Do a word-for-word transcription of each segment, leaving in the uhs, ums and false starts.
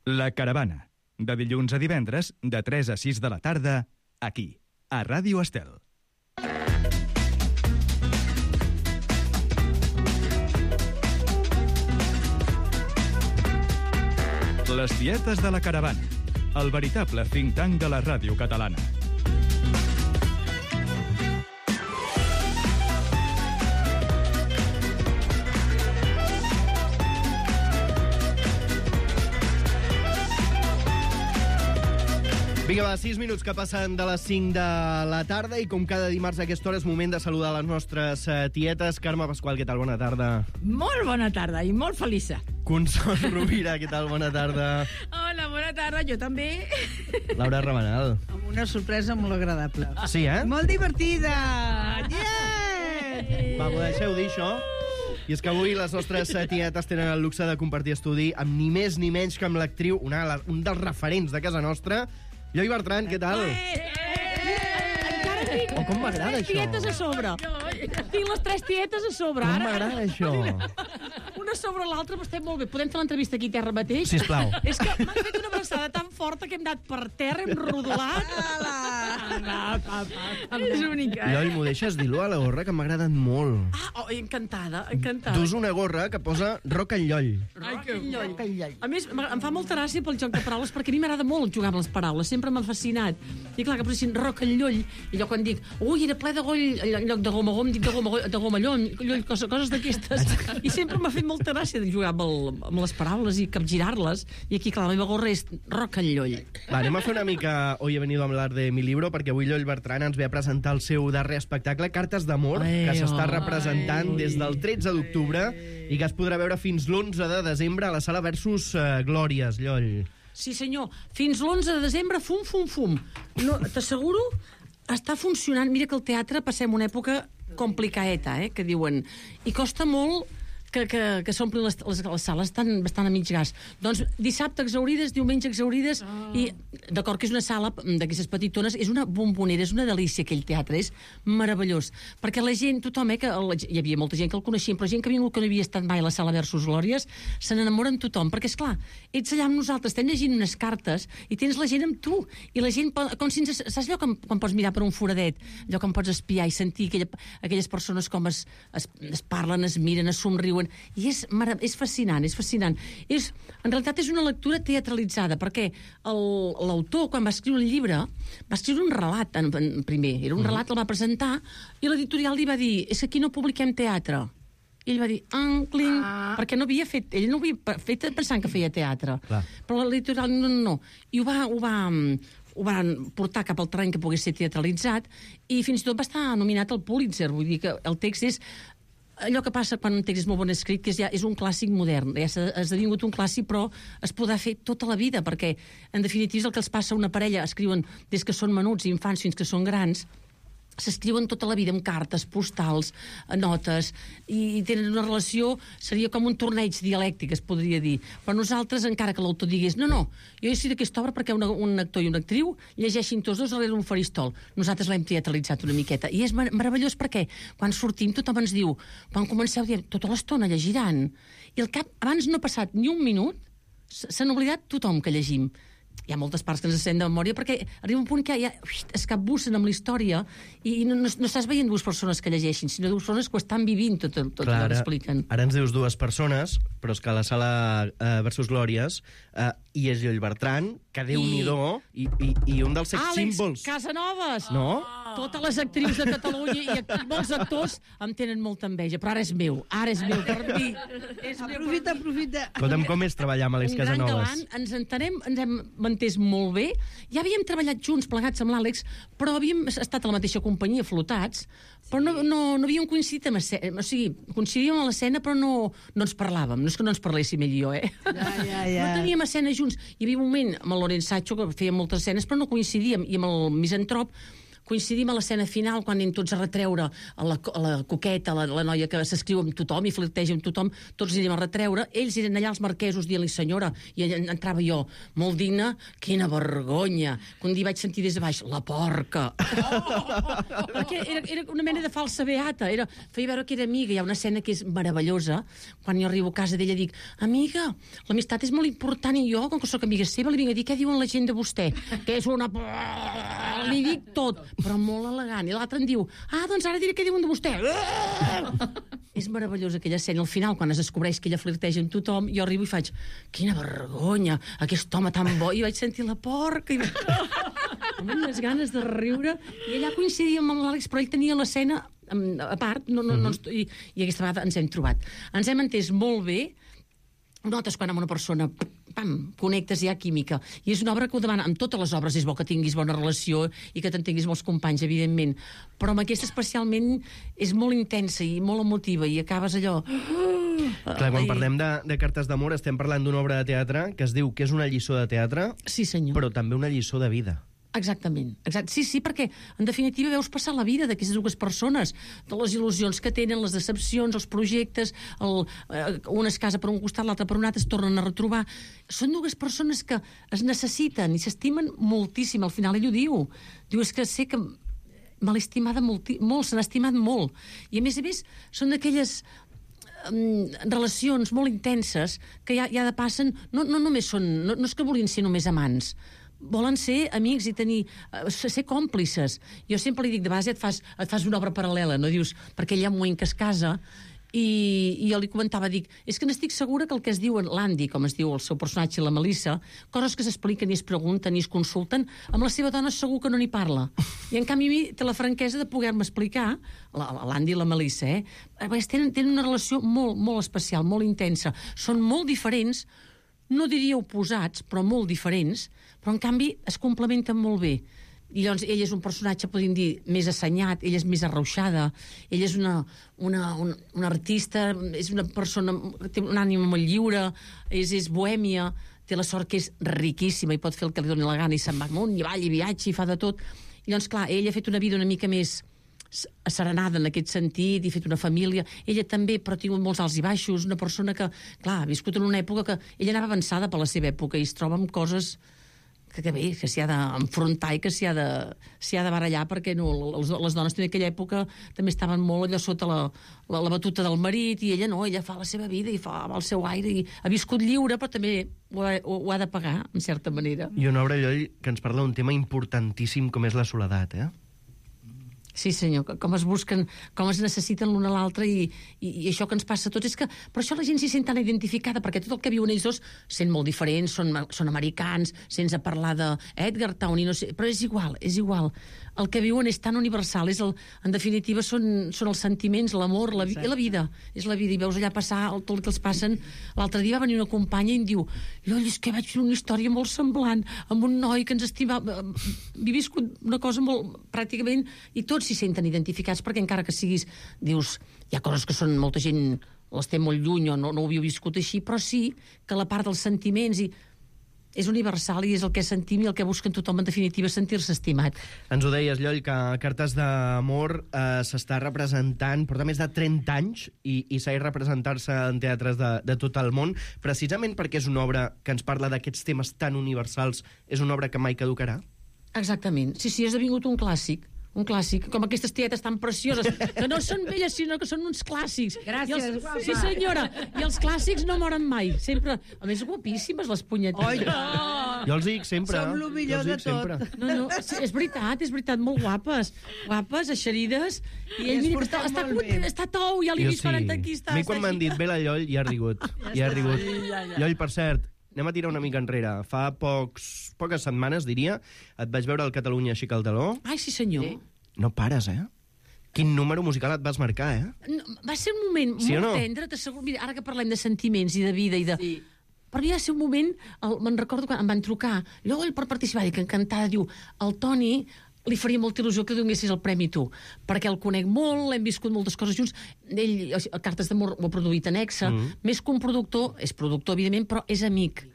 La Caravana, de dilluns a divendres, de tres a sis de la tarda, aquí, a Ràdio Estel. Les tietes de la Caravana, el veritable think tank de la ràdio catalana. Vinga, va, sis minuts que passen de les cinc de la tarda i com cada dimarts a aquesta hora és moment de saludar les nostres uh, tietes. Carme Pasqual, què tal? Bona tarda. Molt bona tarda i molt feliça. Consol Rovira, què tal? Bona tarda. Hola, bona tarda, jo també. Laura Rabanal. Amb una sorpresa molt agradable. Sí, eh? Molt divertida! Yeah! Va, m'ho deixeu dir, això? I és que avui les nostres tietes tenen el luxe de compartir estudi amb ni més ni menys que amb l'actriu, una, un dels referents de casa nostra, Eloi Bertran, què tal? Encara tinc Oh, com m'agrada tres això. tietes a sobre. Tinc les tres tietes a sobre. Com Ara, m'agrada això. una sobre l'altra, però estem molt bé. Podem fer l'entrevista aquí a terra mateix? Sisplau. És que m'han fet una abraçada tan forta que hem anat per terra, hem rodolat. És única. Eloi, m'ho deixes dir-lo a la gorra, que m'ha agradat molt. Ah, oh, encantada, encantada. Dus una gorra que posa rock and lloll. Ai, que lloll. A més, em fa molta gràcia pel joc de paraules, perquè a mi m'agrada molt jugar amb les paraules, sempre m'ha fascinat. I clar, que posessin rock and lloll, i allò quan dic, ui, era ple de goll, en lloc de goma gom, dic de goma, de goma lloll, lloll coses, coses d'aquestes. I sempre m'ha fet molta gràcia de jugar amb, el, amb les paraules i capgirar-les, i aquí, clar, la meva gorra és rock and lloll. Va, anem a fer una mica Hoy he venido a hablar de mi libro, perquè avui Eloi Bertran ens ve a presentar el seu darrer espectacle, Cartes d'amor, que s'està representant des del tretze d'octubre i que es podrà veure fins l'onze de desembre a la sala Versus uh, Glòries, Lloll. Sí, senyor. Fins l'onze de desembre, fum, fum, fum. No, t'asseguro, està funcionant. Mira que al teatre passem una època complicaeta, eh, que diuen. I costa molt que, que, que s'omplin les, les, les sales, estan bastant a mig gas. Doncs dissabte exaurides, diumenge exaurides, oh. i d'acord que és una sala d'aquestes petitones, és una bombonera, és una delícia aquell teatre, és meravellós. Perquè la gent, tothom, eh, que la, hi havia molta gent que el coneixia, però gent que havia, que no havia estat mai a la sala Versus Glòries, se n'enamoren tothom, perquè, és clar, ets allà amb nosaltres, estem llegint unes cartes i tens la gent amb tu, i la gent, com si ens, saps allò quan, quan pots mirar per un foradet, allò quan pots espiar i sentir aquella, aquelles persones com es, es, es parlen, es miren, es somriuen, i és, és fascinant, és fascinant. És, en realitat és una lectura teatralitzada, perquè l'autor, quan va escriure el llibre, va escriure un relat en, en primer, era un relat, el va presentar, i l'editorial li va dir, és que aquí no publiquem teatre. I ell va dir, ah, cling, ah. perquè no havia fet, ell no havia fet pensant que feia teatre. Clar. Però l'editorial, no, no, no. I ho va, ho va, ho van portar cap al terreny que pogués ser teatralitzat, i fins i tot va estar nominat al Pulitzer, vull dir que el text és allò que passa quan un text és molt bon escrit, que és, ja, és un clàssic modern, ja s'ha esdevingut un clàssic, però es podrà fer tota la vida, perquè en definitiva és el que els passa a una parella, escriuen des que són menuts i infants fins que són grans, s'escriuen tota la vida amb cartes, postals, notes, i tenen una relació, seria com un torneig dialèctic, es podria dir. Però nosaltres, encara que l'autor digués, no, no, jo he decidit aquesta obra perquè una, un actor i una actriu llegeixin tots dos darrere un faristol. Nosaltres l'hem teatralitzat una miqueta. I és mer meravellós perquè quan sortim tothom ens diu, quan comenceu dient, tota l'estona llegiran. I al cap, abans no ha passat ni un minut, s'han oblidat tothom que llegim. Hi ha moltes parts que ens sent de memòria perquè arriba un punt que ja, ja es capbussen amb la història i no, no, no estàs veient dues persones que llegeixin, sinó dues persones que ho estan vivint tot, tot Clar, allò que expliquen. Ara ens dius dues persones, però és que a la sala uh, Versus Glòries uh, hi és Eloi Bertran, que Déu-n'hi-do, i, i, i un dels sex símbols. Àlex Casanovas! No? Totes les actrius de Catalunya i act molts actors em tenen molta enveja, però ara és meu, ara és meu per mi. És meu Aprofita, aprofita. Escolta'm, com és treballar amb Àlex un gran Casanovas? galant, ens entenem, ens hem entès molt bé. Ja havíem treballat junts, plegats amb l'Àlex, però havíem estat a la mateixa companyia, flotats, però no, no, no havíem coincidit amb escena, o sigui, coincidíem a l'escena, però no, no ens parlàvem, no és que no ens parléssim ell i jo, eh? Ja, ja, ja. No teníem escena junts. Hi havia un moment amb el Lorenz Sacho, que feia moltes escenes, però no coincidíem, i amb el Misantrop, coincidim a l'escena final, quan anem tots a retreure a la, a la coqueta, a la, la noia que s'escriu amb tothom i flirteja amb tothom, tots anem a retreure, ells eren allà els marquesos dient-li senyora, i allà entrava jo, molt digna, quina vergonya, que un dia vaig sentir des de baix, la porca. Oh! Perquè era, era una mena de falsa beata, era, feia veure que era amiga. Hi ha una escena que és meravellosa, quan jo arribo a casa d'ella dic, amiga, l'amistat és molt important i jo, com que sóc amiga seva, li vinc a dir què diuen la gent de vostè, que és una... Li dic tot, però molt elegant. I l'altre em diu, ah, doncs ara diré què diuen de vostè. És meravellosa aquella escena. Al final, quan es descobreix que ella flirteja amb tothom, jo arribo i faig, quina vergonya, aquest home tan bo. I vaig sentir la porca. I... amb unes ganes de riure. I allà coincidíem amb l'Àlex, però ell tenia l'escena a part, no, no, no, i, i aquesta vegada ens hem trobat. Ens hem entès molt bé. Notes quan amb una persona, pam, connectes, hi ha química. I és una obra que ho demana. Amb totes les obres és bo que tinguis bona relació i que t'entenguis molts companys, evidentment. Però amb aquesta especialment és molt intensa i molt emotiva i acabes allò... Clar, quan parlem de, de cartes d'amor estem parlant d'una obra de teatre que es diu que és una lliçó de teatre, sí, senyor. Però també una lliçó de vida. Exactament. Exacte. Sí, sí, perquè en definitiva veus passar la vida d'aquestes dues persones, de les il·lusions que tenen, les decepcions, els projectes, el, eh, un es casa per un costat, l'altre per un altre, es tornen a retrobar. Són dues persones que es necessiten i s'estimen moltíssim. Al final ell ho diu. Diu, és que sé que me l'he estimada molt, molt, se n'ha estimat molt. I a més a més són d'aquelles um, relacions molt intenses que ja, ja de passen, no, no només són, no, no és que vulguin ser només amants, volen ser amics i tenir, uh, ser còmplices. Jo sempre li dic, de base et fas, et fas una obra paral·lela, no dius, perquè ell hi ha un moment que es casa i, i jo li comentava, dic, és que n'estic segura que el que es diu l'Andy, com es diu el seu personatge, la Melissa, coses que s'expliquen i es pregunten i es consulten, amb la seva dona segur que no n'hi parla. I en canvi a mi té la franquesa de poder-me explicar, l'Andy i la Melissa, eh? Tenen, tenen una relació molt, molt especial, molt intensa. Són molt diferents, no diria oposats, però molt diferents, però en canvi es complementen molt bé. I llavors ell és un personatge, podríem dir, més assenyat, ella és més arrauxada, ella és una, una, una, una artista, és una persona que té un ànima molt lliure, és, és bohèmia, té la sort que és riquíssima i pot fer el que li doni la gana i se'n va amunt, i balla, i viatja, i fa de tot. I llavors, clar, ell ha fet una vida una mica més asserenada en aquest sentit, i fet una família. Ella també, però ha tingut molts alts i baixos, una persona que, clar, ha viscut en una època que ella anava avançada per la seva època i es troba amb coses que, que bé, que s'hi ha d'enfrontar i que s'hi ha, de, s'hi ha de barallar, perquè no, les, les dones en aquella època també estaven molt allò sota la, la, la batuta del marit, i ella no, ella fa la seva vida i fa el seu aire, i ha viscut lliure, però també ho ha, ho, ho ha de pagar, en certa manera. I una obra, Lloll, que ens parla d'un tema importantíssim com és la soledat, eh? Sí, senyor, com es busquen, com es necessiten l'un a l'altre, i, i, i això que ens passa a tots és que, per això la gent s'hi sent tan identificada, perquè tot el que viuen ells dos sent molt diferents, són, són americans, sense parlar d'Edgar Town, i no sé, però és igual, és igual. El que viuen és tan universal, és el, en definitiva són, són els sentiments, l'amor, la, la vida, és la vida, i veus allà passar el, tot el que els passen. L'altre dia va venir una companya i em diu, Lloll, és que vaig fer una història molt semblant, amb un noi que ens estimava, havia viscut una cosa molt, pràcticament, i tots s'hi senten identificats, perquè encara que siguis, dius, hi ha coses que són, molta gent les té molt lluny o no, no ho havia viscut així, però sí que la part dels sentiments i és universal i és el que sentim i el que busquen tothom, en definitiva, sentir-se estimat. Ens ho deies, Lloll, que Cartes d'amor eh, s'està representant, porta més de trenta anys i, i segueix representar-se en teatres de, de tot el món, precisament perquè és una obra que ens parla d'aquests temes tan universals, és una obra que mai caducarà? Exactament. Sí, sí, ha esdevingut un clàssic. Un clàssic, com aquestes tietes tan precioses, que no són velles, sinó que són uns clàssics. Gràcies, els, guapa. sí, senyora. I els clàssics no moren mai. Sempre, a més, guapíssimes, les punyetes. Oi, Oh. Jo els dic sempre. Som lo millor jo els de dic tot. sempre. No, no, sí, és veritat, és veritat, molt guapes. Guapes, eixerides. I ell, I es mira, que porten està, està, molt content, bé. està tou, ja li he Jo vist quaranta aquí. Està, A mi quan està m'han així. dit ve la Lloll, ja ha rigut. Ja ha rigut. ja, ja. Lloll, per cert, anem a tirar una mica enrere. Fa pocs, poques setmanes, diria, et vaig veure al Catalunya Així el taló. Ai, sí, senyor. Sí. No pares, eh? Quin número musical et vas marcar, eh? No, va ser un moment Sí o molt no? tendre, t'asseguro. Mira, ara que parlem de sentiments i de vida i de... Sí. Per mi va ser un moment, el, me'n recordo quan em van trucar, Lloll, per participar, dic, encantada, diu, el Toni li faria molta il·lusió que li donessis el premi tu, perquè el conec molt, hem viscut moltes coses junts, ell, a Cartes d'amor, ho ha produït en Exa, mm. més que un productor, és productor, evidentment, però és amic.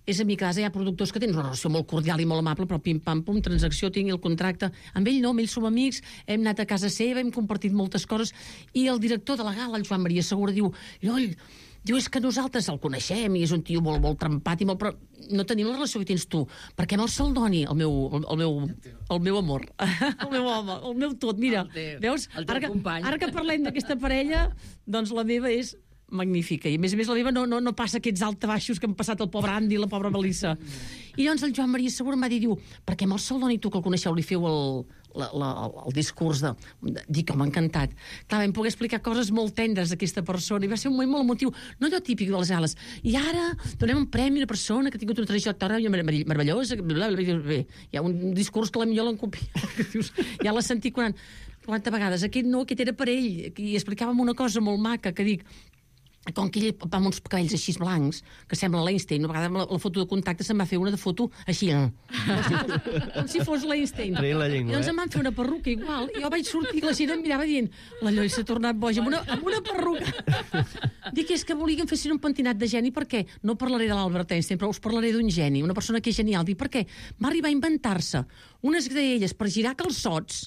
és amic, hi ha productors que tenen una relació molt cordial i molt amable, però pim-pam-pum, transacció, tinc el contracte. Amb ell no, amb ell som amics, hem anat a casa seva, hem compartit moltes coses, i el director de la gala, el Joan Maria Segura, diu, Lloll, diu, és que nosaltres el coneixem i és un tio molt, molt trempat i molt... però no tenim la relació que tens tu, perquè amb el Saldoni, el meu, el meu, el meu amor, el meu home, el meu tot, mira, veus? Ara que, ara que parlem d'aquesta parella, doncs la meva és magnífica, i a més a més la meva no, no, no passa aquests altabaixos que han passat el pobre Andy i la pobra Melissa. I llavors el Joan Maria Segura em va dir, diu, perquè amb el Saldoni, tu que el coneixeu, li feu el, la, la, el discurs de... Dic, que m'ha encantat. Clar, vam poder explicar coses molt tendres a aquesta persona, i va ser un moment molt emotiu, no allò típic de les gales. I ara donem un premi a una persona que ha tingut una trajectòria meravellosa, bla, bla, bla, bla. Hi ha un discurs que la millor l'han copiat. Ja l'ha sentit quaranta vegades. Aquest no, aquest era per ell. I explicàvem una cosa molt maca, que dic, com que ell va amb uns cabells així blancs, que sembla l'Einstein, una vegada amb la, la foto de contacte se'n va fer una de foto així, eh? com si fos, com si fos l'Einstein. Traient la llengua, I doncs eh? em van fer una perruca igual, i jo vaig sortir i la gent em mirava dient, la Lloll s'ha tornat boja, amb una, amb una perruca. Dic, és que volia que em fessin un pentinat de geni, perquè no parlaré de l'Albert Einstein, però us parlaré d'un geni, una persona que és genial. Dic, perquè va arribar a inventar-se unes graelles per girar calçots,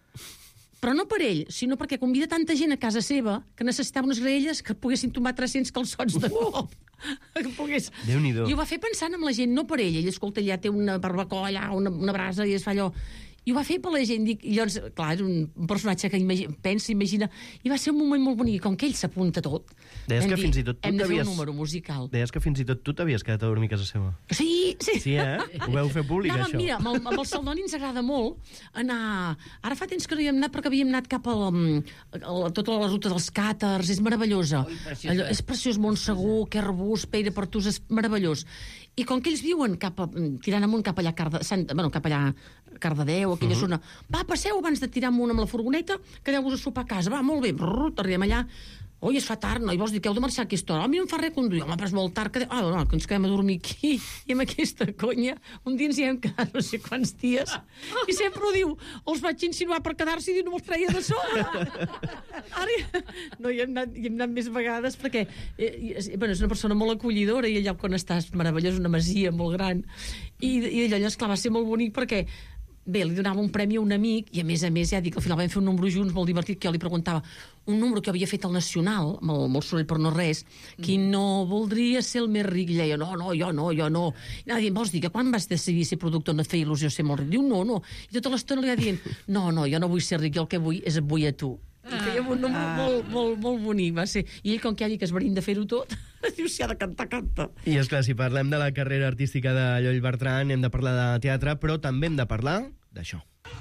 però no per ell, sinó perquè convida tanta gent a casa seva que necessitava unes graelles que poguessin tomar tres-cents calçots de cop. Que pogués... Déu-n'hi-do. I ho va fer pensant en la gent, no per ell. Ell, escolta, ja té una barbacoa allà, una, una brasa, i es fa allò... I ho va fer per la gent. Dic, i llavors, clar, és un personatge que imagi, pensa, imagina... I va ser un moment molt bonic. Com que ell s'apunta tot... Deies que dir, fins i tot tu hem de fer t'havies- un número musical. Deies que fins i tot tu t'havies quedat a dormir a casa seva. Sí, sí. Sí, eh? Ho veu fer públic, Anàvem, això? mira, amb el, amb el Saldoni ens agrada molt anar... Ara fa temps que no hi hem anat perquè havíem anat cap a, la, a la, tota la ruta dels càters, és meravellosa. Allò, és preciós, Montsegur, Querrbús, Peira Pertús, és meravellós. I com que ells viuen cap a, tirant amunt cap allà, Carde, Sant, bueno, cap allà Cardedeu, aquella uh -huh. zona, va, passeu abans de tirar amunt amb la furgoneta, quedeu-vos a sopar a casa, va, molt bé, brrr, arribem allà, oi, es fa tard, no? I vols dir que heu de marxar a aquesta hora? A mi no em fa res conduir, home, però és molt tard, que... ah, no, que ens quedem a dormir aquí, i amb aquesta conya, un dia ens hi hem quedat no sé quants dies, i sempre ho diu, els vaig insinuar per quedar-s'hi i diu, no me'ls treia de sobre. Ara, no, hi hem anat, hi hem anat més vegades, perquè eh, bueno, és una persona molt acollidora, i el lloc on està és meravellós, una masia molt gran, i, i allò, esclar, va ser molt bonic, perquè bé, li donava un premi a un amic, i a més a més, ja dic, al final vam fer un número junts molt divertit, que jo li preguntava un número que havia fet al Nacional, amb el, amb el soroll per no res, qui no voldria ser el més ric, i deia, no, no, jo no, jo no. I anava dient, vols dir que quan vas decidir ser productor no et feia il·lusió ser molt ric? Diu, no, no. I tota l'estona li va dient, no, no, jo no vull ser ric, jo el que vull és et vull a tu. I fèiem un número ah. molt, molt, molt bonic, va ser. I ell, com que ha dit que es venim de fer-ho tot, diu, si ha de cantar, canta. I és clar, si parlem de la carrera artística de Lloll Bertran, hem de parlar de teatre, però també hem de parlar d'això.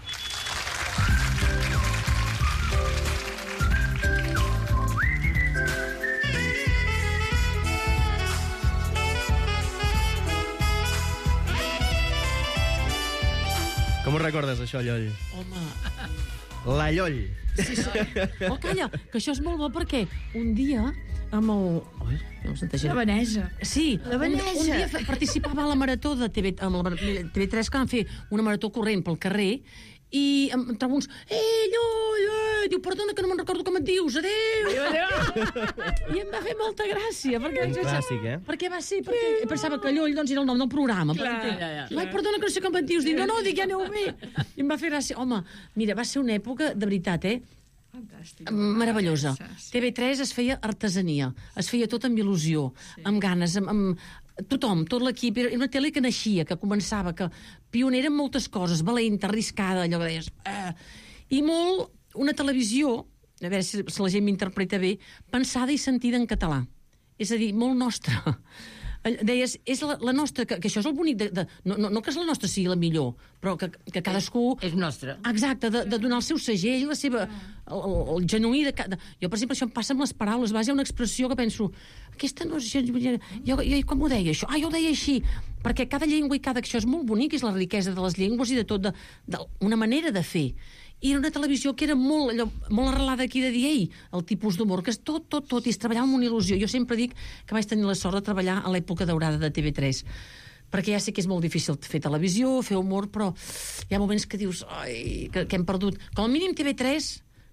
Com ho recordes, això, Lloll? Home... La Lloll. Sí, sí. Oh, calla, que això és molt bo perquè un dia amb el... Ui, no senta gent. La Vanessa. Sí, La un, Vanessa. un dia fe- participava a la marató de T V, amb la T V tres, que van fer una marató corrent pel carrer, i em, em trobo uns... Ei, Lloll, eh! Diu, perdona, que no me'n recordo com et dius, adéu! I em va fer molta gràcia. Perquè, Un clàssic, eh? Perquè va ser... Perquè pensava que Lloll doncs, era el nom del programa. Clar, perquè, ja, ja. Ai, perdona, que no sé com et dius. Dic, no, no, dic, ja aneu bé. I em va fer gràcia. Home, mira, va ser una època, de veritat, eh? Fantàstic. Meravellosa. Sí. T V tres es feia artesania, es feia tot amb il·lusió, sí. amb ganes, amb, amb tothom, tot l'equip. Era una tele que naixia, que començava, que pionera en moltes coses, valenta, arriscada, allò que deies... Eh. I molt una televisió, a veure si, si la gent m'interpreta bé, pensada i sentida en català. És a dir, molt nostra. Deies, és la, la nostra, que, que això és el bonic de, de, no, no, no que és la nostra sigui la millor, però que, que cadascú... És nostra. Exacte, de, de donar el seu segell, la seva, el, el, el genuí de cada... Jo, per exemple, això em passa amb les paraules, vas, hi ha una expressió que penso, aquesta no és... Jo, jo, jo com ho deia, això? Ah, jo ho deia així. Perquè cada llengua i cada... Això és molt bonic, és la riquesa de les llengües i de tot, de, de una manera de fer. I era una televisió que era molt, allò, molt arrelada aquí de dir, ei, el tipus d'humor, que és tot, tot, tot, i es treballava amb una il·lusió. Jo sempre dic que vaig tenir la sort de treballar a l'època daurada de T V tres, perquè ja sé que és molt difícil fer televisió, fer humor, però hi ha moments que dius, ai, que, que hem perdut. Com a mínim T V tres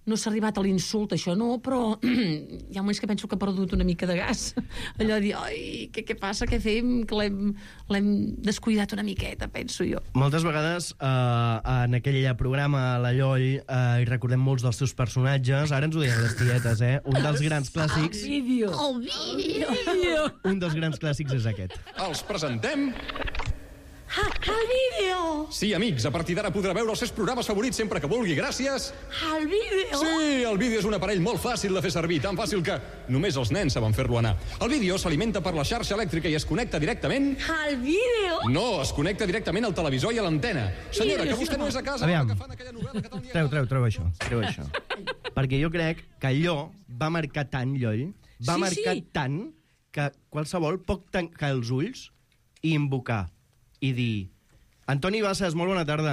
no s'ha arribat a l'insult, això no, però hi ha moments que penso que ha perdut una mica de gas. Allò de dir, ai, què, què passa, què fem? Que l'hem, l'hem descuidat una miqueta, penso jo. Moltes vegades eh, en aquell programa, La Lloll, eh, hi recordem molts dels seus personatges. Ara ens ho diuen les tietes, eh? Un dels grans clàssics... El vídeo. El vídeo. Un dels grans clàssics és aquest. Els presentem... Ah, el vídeo. Sí, amics, a partir d'ara podrà veure els seus programes favorits sempre que vulgui, gràcies. El vídeo. Sí, el vídeo és un aparell molt fàcil de fer servir, tan fàcil que només els nens saben fer-lo anar. El vídeo s'alimenta per la xarxa elèctrica i es connecta directament... El vídeo. No, es connecta directament al televisor i a l'antena. Senyora, que vostè no és a casa... Aviam. Que fan aquella novel·la que tal dia- Treu, treu, treu això. Treu això. Perquè jo crec que allò va marcar tant, Lloll, va Sí, marcar sí. tant que qualsevol pot tancar els ulls i invocar i dir... Antoni Bassas, molt bona tarda.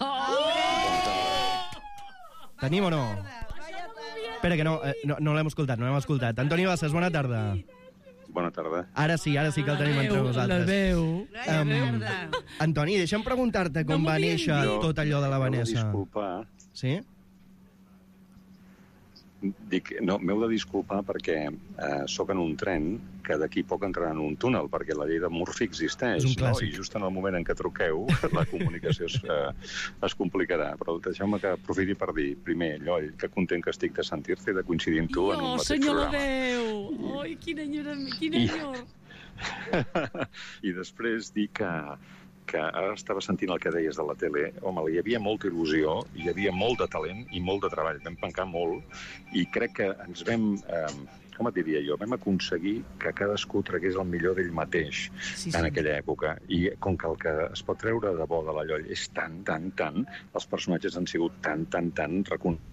Tenim o no? Espera, que no, eh, no, no l'hem escoltat, no l'hem escoltat. Antoni Bassas, bona tarda. Bona tarda. Ara sí, ara sí que el tenim entre nosaltres. La veu. Um, Antoni, deixa'm preguntar-te com No va m'havien néixer dit. tot allò de la M'heu de Vanessa. disculpar. Sí? Dic, no, m'heu de disculpar perquè eh, sóc en un tren que d'aquí poc entrarà en un túnel, perquè la llei de Murphy existeix, És un no? clàssic. I just en el moment en què truqueu la comunicació es, eh, es complicarà. Però deixeu-me que aprofiti per dir, primer, Lloll, que content que estic de sentir-te i de coincidir amb tu en un Oh, mateix senyor la programa. veu. Ai, quina enyora, quina I- enyor. I després dir que, que ara estava sentint el que deies de la tele. Home, hi havia molta il·lusió, hi havia molt de talent i molt de treball. Vam pencar molt i crec que ens vam... Eh, com et diria jo? Vam aconseguir que cadascú tragués el millor d'ell mateix Sí, sí. en aquella època. I com que el que es pot treure de bo de la Lloll és tan, tan, tan, els personatges han sigut tan, tan, tan reconeguts.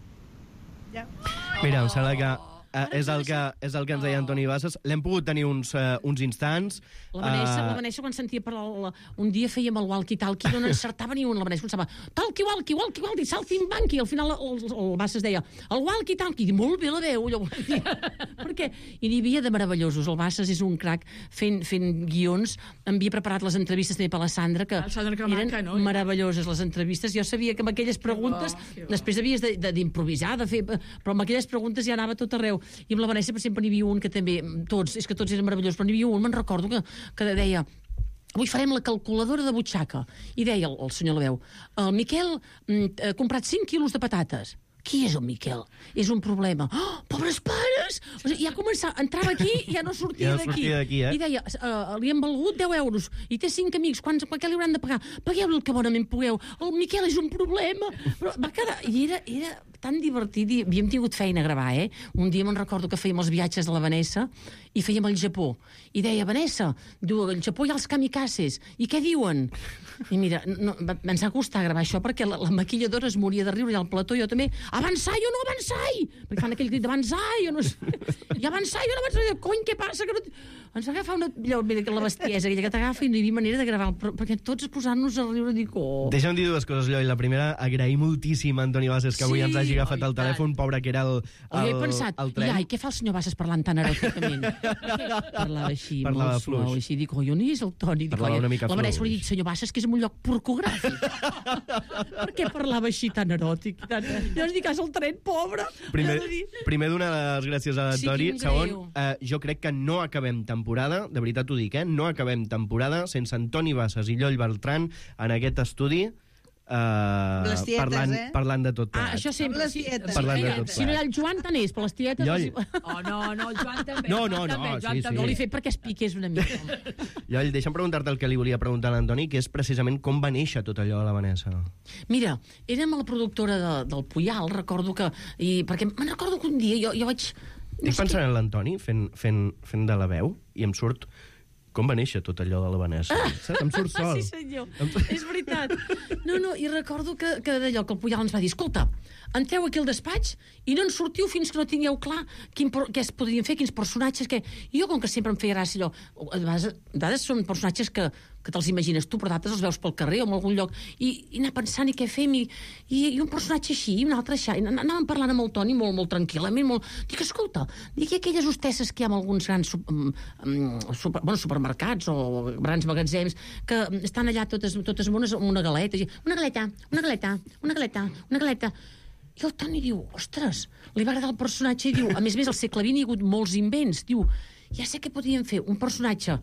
Mira, em sembla que eh, és, el que és el que ens deia Antoni Bassas. L'hem pogut tenir uns, eh, uns instants. La Vanessa, Eh, la Vanessa quan sentia parlar... La, un dia fèiem el walkie-talkie, no n'encertava ni un. La Vanessa pensava, talkie, walkie, walkie, walkie, saltimbanqui. I al final el, el, el Bassas deia, el walkie-talkie. I molt bé la veu, allò. Perquè i n'hi havia de meravellosos. El Bassas és un crac fent, fent guions. Havia preparat les entrevistes també per la Sandra, que La Sandra Camaca, eren no? meravelloses les entrevistes. Jo sabia que amb aquelles preguntes, bo, que bo. després havies de- de- d'improvisar, de, de fer... Però amb aquelles preguntes ja anava a tot arreu. I amb la Vanessa, per exemple, n'hi havia un que també... Tots, és que tots eren meravellosos, però n'hi havia un, me'n recordo, que, que deia... Avui farem la calculadora de butxaca. I deia el, el senyor Labeu, el Miquel mm, ha comprat cinc quilos de patates. Qui és el Miquel? És un problema. Oh, pobres pares! O sigui, ja començava, entrava aquí i ja no sortia Ja no d'aquí. sortia d'aquí, eh? I deia, uh, li han valgut deu euros i té cinc amics, quants, què li hauran de pagar? Pagueu-li el que bonament pugueu. El Miquel és un problema. Però va quedar... I era, era tan divertit. I havíem tingut feina a gravar, eh? Un dia me'n recordo que fèiem els viatges de la Vanessa i fèiem el Japó. I deia, Vanessa, diu, al Japó hi ha els kamikazes. I què diuen? I mira, no, va- ens va costar gravar això perquè la, la maquilladora es moria de riure i al plató jo també, avançai o no avançai? Perquè fan aquell crit d'avançai o no sé. I avançai o no avançai? Cony, què passa? Que no... t- Ens va agafar una... Allò, mira, la bestiesa aquella que t'agafa i no hi havia manera de gravar, però, perquè tots posant-nos a riure dic, oh... Deixa'm dir dues coses, Lloll. La primera, agrair moltíssim a Antoni Bassas que avui Sí, ens hagi agafat oh, i el telèfon, pobre que era el, Oh, el, jo he pensat, el i tren. ai, què fa el senyor Bassas parlant tan eròticament? Parlava així, Parlava molt suau, fluix. així, dic, oi, on és el Toni? Dic, Parlava oi, una mica la Vanessa fluix. li ha dit, senyor Bassas, que és en un lloc porcogràfic. Per què parlava així tan eròtic? Tan... Jo us dic, és el tren, pobre. Primer, He de dir. primer donar les gràcies a Sí, l'Antoni. quin Segon, greu. eh, jo crec que no acabem temporada, de veritat ho dic, eh? No acabem temporada sense Antoni Bassas i Lloll Bertran en aquest estudi eh, Les tietes, parlant, eh? parlant de tot Ah, plegat. això sempre. Les tietes. Parlant de Vinga, tot si no hi ha plegat. el Joan, tant és, però les tietes... Lloll. els- Oh, no, no, el Joan també. No, el no, Joan no, també, el sí, Joan sí. també. No l'he fet perquè es piqués una mica. Lloll, deixa'm preguntar-te el que li volia preguntar a l'Antoni, que és precisament com va néixer tot allò de la Vanessa. Mira, érem a la productora de, del Puyal, recordo que... I, perquè me'n recordo que un dia jo, jo vaig... no Estic sé pensant en l'Antoni fent, fent, fent de la veu i em surt com va néixer tot allò de la Vanessa. Saps? Em surt Ah, sol. sí, senyor. És veritat. No, no, i recordo que, que d'allò que el Puyal ens va dir, escolta, entreu aquí al despatx i no en sortiu fins que no tingueu clar quin, per- què es podrien fer, quins personatges, què... I jo, com que sempre em feia gràcia allò, a vegades, a vegades són personatges que, que te'ls imagines tu, però d'altres els veus pel carrer o en algun lloc, i, i anar pensant i què fem, i, i, i un personatge així, i un altre així, i anàvem parlant amb el Toni molt, molt tranquil·lament, molt... Dic, escolta, dic, aquelles hostesses que hi ha en alguns grans sup, um, um, super, bueno, supermercats o grans magatzems que estan allà totes, totes mones amb una galeta, i, una galeta, una galeta, una galeta, una galeta... I el Toni diu, ostres, li va agradar el personatge i diu, a més a més, al segle vint hi ha hagut molts invents. Diu, ja sé què podríem fer, un personatge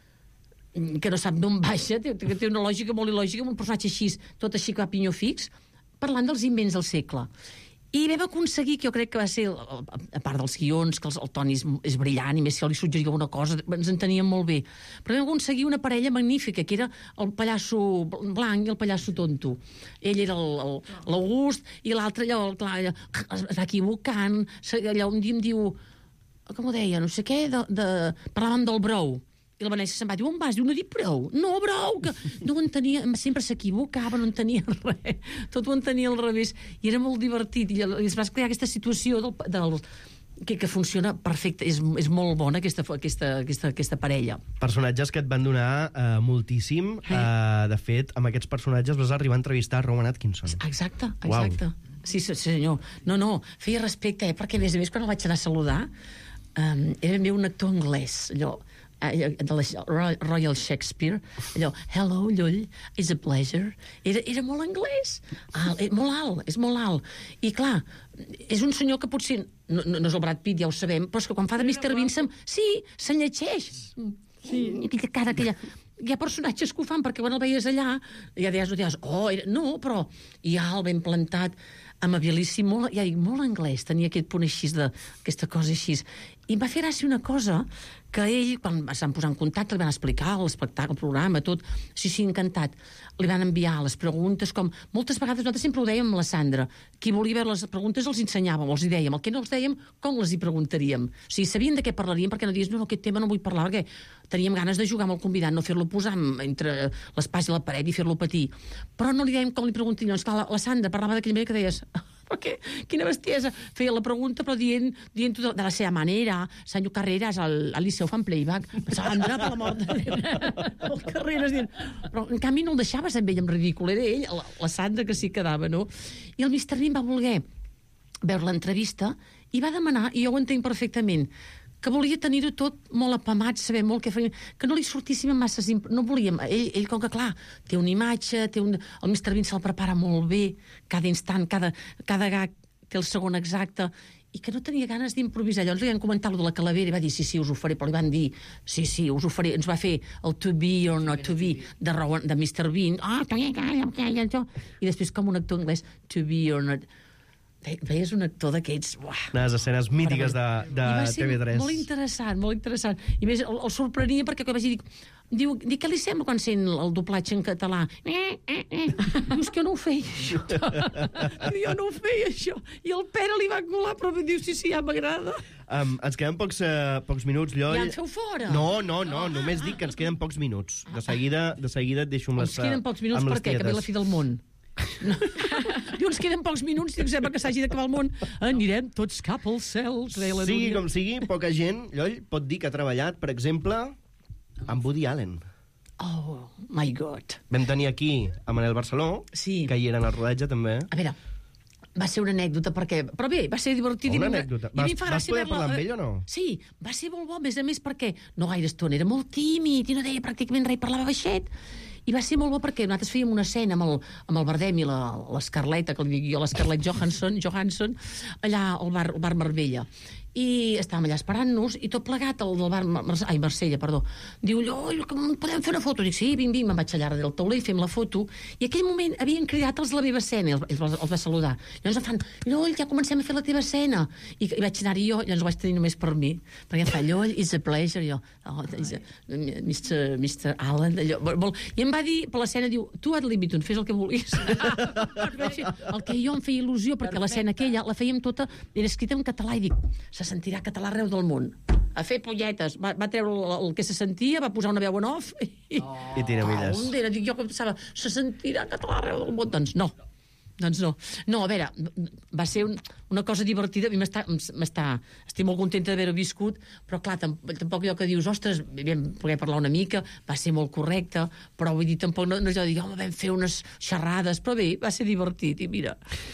que no sap d'on baixa, que té una lògica molt il·lògica, un personatge així, tot així que va pinyó fix, parlant dels invents del segle. I vam aconseguir, que jo crec que va ser, a part dels guions, que el Toni és, és brillant, i més si jo li suggeria alguna cosa, ens enteníem molt bé. Però vam aconseguir una parella magnífica, que era el pallasso blanc i el pallasso tonto. Ell era l'August, i l'altre allò, clar, allò, es va equivocant, allò un dia em diu, com ho deia, no sé què, de, de, parlàvem del brou. I la Vanessa se'n va dir, on vas? Diu, no dic prou. No, brou, que no ho entenia, sempre s'equivocava, no entenia res. Tot ho entenia al revés. I era molt divertit. I es va crear aquesta situació del, del, que, que funciona perfecte. És, és molt bona, aquesta, aquesta, aquesta, aquesta parella. Personatges que et van donar uh, moltíssim. Eh? Uh, de fet, amb aquests personatges vas arribar a entrevistar Rowan Atkinson. Exacte, exacte. Wow. Sí, senyor. No, no, feia respecte, eh? Perquè, a més a més, quan el vaig anar a saludar, um, era ben un actor anglès, allò, de la Royal Shakespeare, allò, hello, Llull, it's a pleasure. Era, era molt anglès, alt, molt alt, és molt alt. I clar, és un senyor que potser, no, no és el Brad Pitt, ja ho sabem, però és que quan fa de mister Vincent, sí, s'enlletxeix. Sí. Aquella cara, aquella... Hi ha personatges que ho fan, perquè quan el veies allà, ja deies, no deies, oh, era... no, però hi ha el ben plantat, amabilíssim, molt, ja dic, molt anglès, tenia aquest punt així, de, aquesta cosa així. I em va fer gràcia una cosa, que ell, quan es van posar en contacte, li van explicar l'espectacle, el programa, tot, sí, sí, encantat. Li van enviar les preguntes, com moltes vegades nosaltres sempre ho dèiem amb la Sandra, qui volia veure les preguntes els ensenyàvem, els hi dèiem, el que no els dèiem, com les hi preguntaríem. O sigui, sabien de què parlaríem, perquè no dius, no, no, aquest tema no vull parlar, perquè teníem ganes de jugar amb el convidat, no fer-lo posar entre l'espai i la paret i fer-lo patir. Però no li dèiem com li preguntaríem. Esclar, la, la Sandra parlava d'aquella manera que deies, perquè, quina bestiesa, feia la pregunta però dient, dient de la seva manera, senyor Carreras al, al Liceu fan playback, Sandra, per la mort de Déu, el Carreras dient, però en canvi no el deixaves amb ell en ridícul, era ell, la, la Sandra que s'hi quedava, no? I el mister Bean va voler veure l'entrevista i va demanar, i jo ho entenc perfectament, que volia tenir-ho tot molt apamat, saber molt què feia, que no li sortíssim massa... No volíem... Ell, ell com que, clar, té una imatge, té un... el mister Bean se'l prepara molt bé, cada instant, cada, cada gag té el segon exacte, i que no tenia ganes d'improvisar. Llavors li van comentar lo de la calavera i va dir, sí, sí, us ho faré, però li van dir, sí, sí, us ho faré. Ens va fer el To Be or Not To Be de, Rowan, de mister Bean. Ah, i després com un actor anglès, To Be or Not... Veies un actor d'aquests... Unes escenes mítiques de, de T V tres. Molt interessant, molt interessant. I més, el, el sorprenia perquè quan vaig dir... Diu, dic, què li sembla quan sent el doblatge en català? Eh, eh, eh. Dius que jo no ho feia, això. Jo no ho feia, això. I el Pere li va colar, però diu, sí, sí, ja m'agrada. Um, ens queden pocs, uh, pocs minuts, Lloll. Ja em feu fora? No, no, no, ah, només ah, dic que ens queden pocs minuts. De seguida, de seguida et deixo amb les... Ens queden pocs minuts per què? Que ve la fi del món. No. Diu, ens queden pocs minuts, diu, sembla que s'hagi d'acabar el món, anirem tots cap al cel. Sigui com sigui, poca gent, Lloll, pot dir que ha treballat, per exemple, amb Woody Allen. Oh, my God. Vam tenir aquí a Manel Barceló, sí, que hi era en el rodatge també. A veure, va ser una anècdota, perquè... Però bé, va ser divertit. Oh, una anècdota. Vas, vas poder parlar amb ell o no? Sí, va ser molt bo, a més a més, perquè no gaire estona, era molt tímid i no deia pràcticament res, parlava baixet. I va ser molt bo perquè nosaltres fèiem una escena amb el, amb el Bardem i l'Escarleta, que li dic jo, l'Scarlett Johansson, Johansson, allà al bar, al bar Marbella. I estàvem allà esperant-nos, i tot plegat, el del bar... Mar ai, Marsella, perdó. Diu, Lloll, podem fer una foto? Dic, sí, vinc, vinc, me'n vaig allà del tauler i fem la foto. I aquell moment havien cridat els de la meva escena, i els, els va saludar. Llavors em fan, Lloll, ja comencem a fer la teva escena. I, i vaig anar-hi jo, llavors ho vaig tenir només per mi. Perquè em fa, Lloll, it's a pleasure, jo. Oh, a, mister mister Allen, allò, vol... I em va dir, per l'escena, diu, tu ad libitum, fes el que vulguis. El que jo em feia il·lusió, perquè l'escena aquella la fèiem tota, era escrita en català, i dic, se sentirà català arreu del món. A fer polletes. Va, va treure el, el que se sentia, va posar una veu en off, i... Oh. I tiramilles. On era? Dic, jo que pensava, se sentirà català arreu del món. Doncs no. Doncs no. No, a veure, va ser un, una cosa divertida, a mi m'està... Estic molt contenta d'haver-ho viscut, però clar, tampoc, tampoc allò que dius, ostres, vam poder parlar una mica, va ser molt correcte, però vull dir, tampoc no, no és allò de dir, home, vam fer unes xerrades, però bé, va ser divertit, i mira...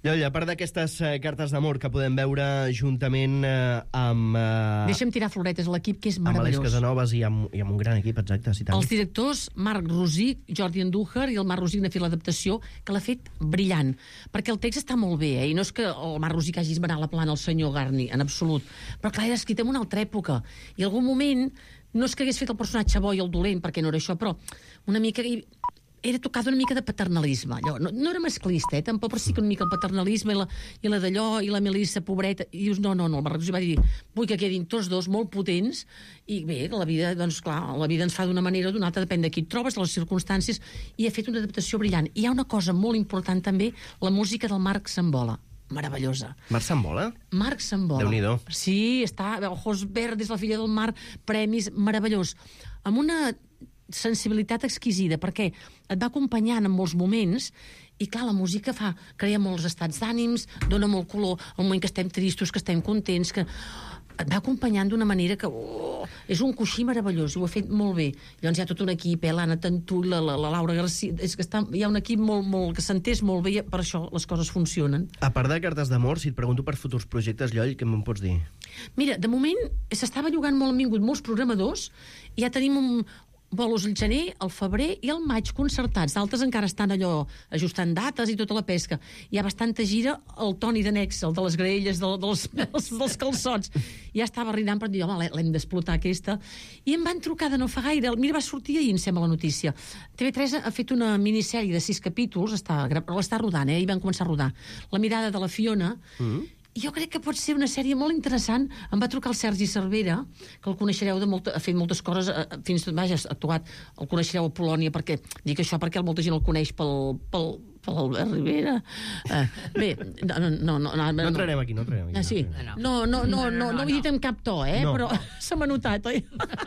Lloll, a part d'aquestes eh, cartes d'amor que podem veure juntament eh, amb... Eh, Deixa'm tirar floretes a l'equip, que és amb Aleix meravellós. Casanovas i amb, i amb un gran equip, exacte. Si tant. Els directors, Marc Rosic, Jordi Andújar i el Marc Rosic n'ha fet l'adaptació, que l'ha fet brillant. Perquè el text està molt bé, eh? I no és que el Marc Rosic hagi esmenat la plana al senyor Garni, en absolut. Però clar, era escrit en una altra època. I en algun moment, no és que hagués fet el personatge bo i el dolent, perquè no era això, però una mica... era tocat una mica de paternalisme. Allò. No, no era masclista, eh, tampoc, però sí que una mica el paternalisme i la, i la d'allò, i la Melissa, pobreta, i dius, no, no, no, el Marc Rosic va dir, vull que quedin tots dos molt potents, i bé, la vida, doncs clar, la vida ens fa d'una manera o d'una altra, depèn de qui et trobes, de les circumstàncies, i ha fet una adaptació brillant. I hi ha una cosa molt important també, la música del Marc Sambola, meravellosa. Marc Sambola? Marc Sambola. Déu-n'hi-do. Sí, està, Ojos Verdes, la filla del mar, premis, meravellós. Amb una sensibilitat exquisida, perquè et va acompanyant en molts moments i, clar, la música fa, crea molts estats d'ànims, dona molt color al moment que estem tristos, que estem contents, que et va acompanyant d'una manera que oh, és un coixí meravellós, i ho ha fet molt bé. Llavors hi ha tot un equip, eh, l'Anna Tantull, la, la, la Laura García, és que està, hi ha un equip molt, molt, que s'entès molt bé, i per això les coses funcionen. A part de cartes d'amor, si et pregunto per futurs projectes, Lloll, què me'n pots dir? Mira, de moment s'estava llogant molt, han vingut molts programadors, i ja tenim un bolos al gener, al febrer i al maig concertats. D'altres encara estan allò ajustant dates i tota la pesca. Hi ha bastanta gira, el Toni de Nex, el de les graelles, de, dels, dels, dels calçots. Ja estava rinant per dir, home, l'hem d'explotar aquesta. I em van trucar de no fa gaire. Mira, va sortir ahir, em sembla, la notícia. T V tres ha fet una minissèrie de sis capítols, està, l'està rodant, eh? I van començar a rodar. La mirada de la Fiona... Mm-hmm. Jo crec que pot ser una sèrie molt interessant. Em va trucar el Sergi Cervera, que el coneixereu de molta, ha fet moltes coses, fins tot, vaja, ha actuat, el coneixereu a Polònia, perquè, dic això perquè molta gent el coneix pel, pel, pel Albert Rivera. Uh, bé, no, no, no, no, no, no entrarem aquí, no entrarem aquí. Ah, sí? No, no, no, no, no, no ho he dit amb cap to, eh? No. Però s'ha m'ha notat, oi?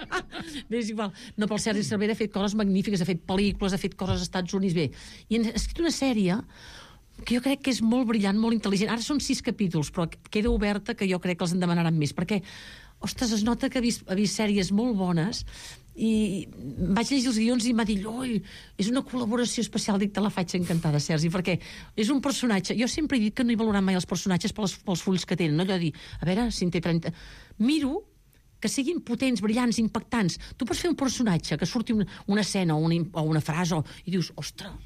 Bé, és igual. No, però el Sergi Cervera ha fet coses magnífiques, ha fet pel·lícules, ha fet coses als Estats Units, bé. I ha escrit una sèrie que jo crec que és molt brillant, molt intel·ligent. Ara són sis capítols, però queda oberta, que jo crec que els en demanaran més, perquè, ostres, es nota que ha vist, ha vist sèries molt bones, i vaig llegir els guions i m'ha dit, oi, és una col·laboració especial. Dic, te la faig encantada, Sergi, perquè és un personatge... Jo sempre he dit que no he valorat mai els personatges pels, pels fulls que tenen, no? Allò de dir, a veure, si en té trenta... Miro que siguin potents, brillants, impactants. Tu pots fer un personatge que surti una, una escena o una, o una frase o, i dius, ostres...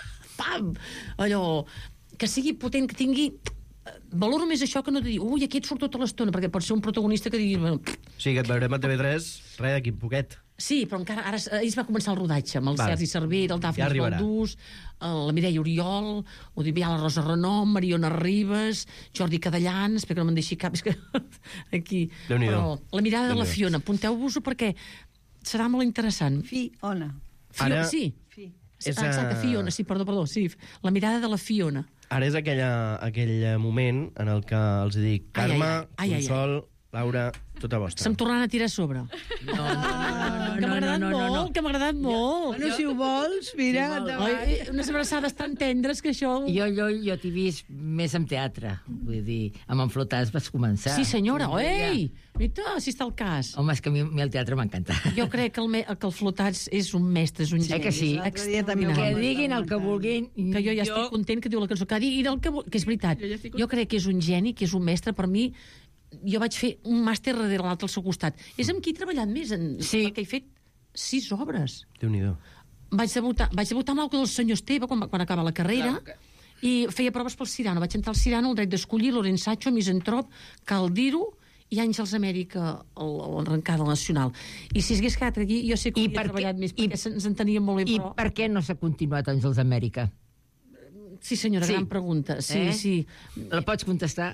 pam, allò, que sigui potent, que tingui... Valoro més això que no de dir, ui, aquí et surt tota l'estona, perquè pot ser un protagonista que digui... Bueno, sí, que et veurem a T V tres, res d'aquí poquet. sí, però encara ara ahir es va començar el rodatge, amb el Vale. Sergi Cervera, el Dafne Ja arribarà. Baldús, la Mireia Oriol, Odivià, la Rosa Renom, Mariona Ribes, Jordi Cadellans, espero que no me'n deixi cap, és que aquí... Déu-n'hi-do. Però la mirada de la Déu-n'hi-do. Fiona, apunteu-vos-ho perquè serà molt interessant. Fiona. Fiona, Ara- sí. Fi. És, Ah, exacte, eh, Fiona, sí, perdó, perdó, sí, la mirada de la Fiona. Ara és aquella, aquell moment en el que els dic, Ai, ai, Carme, ai, ai, ai, Consol, Laura, tota vostra. Se'm tornaran a tirar a sobre. No, no, no, Que m'ha agradat no, no, molt, no. que m'ha agradat molt. Bueno, si ho vols, mira, Si vols. endavant. Oi, unes abraçades tan tendres que això... Jo, jo, jo t'he vist més en teatre. Vull dir, amb En Flotars vas començar. Sí, senyora, Ja. ei! Mira, si està el cas. Home, és que a mi, a mi el teatre m'encanta. Jo crec que el, me, que el Flotats és un mestre, és un Eh geni. que sí? L'altre dia també ho Que vam diguin el estar que muntant. vulguin. Que jo ja estic content que diu la cançó, que diguin el que, vul- que és veritat. Jo crec que és un geni, que és un mestre. Per mi, jo vaig fer un màster darrere l'altre al seu costat. És amb qui he treballat més, en, Sí. perquè he fet sis obres. Déu-n'hi-do. Vaig debutar, vaig debutar amb el del senyor Esteve quan, quan acaba la carrera, i feia proves pel Cirano. Vaig entrar al Cirano, el dret d'escollir, Lorenz Sacho, Misantrop, Caldiro i Àngels Amèrica, l'arrencada nacional. I si hagués quedat aquí, jo sé que I hauria per què- treballat més, i- perquè se'ns enteníem molt bé, I però... per què no s'ha continuat Àngels d'Amèrica? Sí, senyora, Sí. gran pregunta. Sí, Eh? sí. La pots contestar?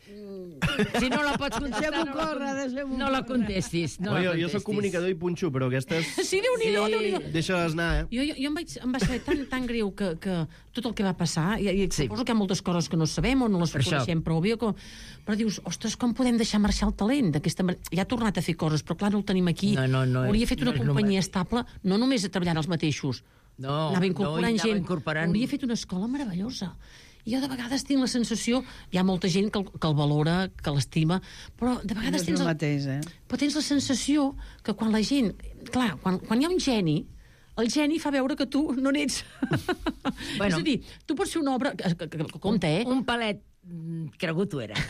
Si no la pots contestar, Deixem-ho no la, córrer, deixem-ho no la córrer. contestis. No No, la jo, jo contestis. soc comunicador i punxo, però aquestes... Sí, Déu-n'hi-do, Sí. Déu-n'hi-do. Deixa-les anar, eh? Jo, jo, jo em, vaig, em va ser tan, tan greu que, que tot el que va passar, i, i Sí. suposo que hi ha moltes coses que no sabem o no les Per això. coneixem prou bé, com, però dius, ostres, com podem deixar marxar el talent d'aquesta manera? Ja ha tornat a fer coses, però clar, no el tenim aquí. No, no, no, Hauria fet una no és companyia només- estable, no només treballant els mateixos. No, anava incorporant no, i anava gent. incorporant- Hauria fet una escola meravellosa. I jo de vegades tinc la sensació, hi ha molta gent que el, que el valora, que l'estima, però de No vegades és tens, el el, mateix, eh? però tens la sensació que quan la gent... Clar, quan, quan hi ha un geni, el geni fa veure que tu no n'ets. Bueno. És a dir, tu pots fer una obra... Que, que, que compte, eh? Un palet cregut ho era.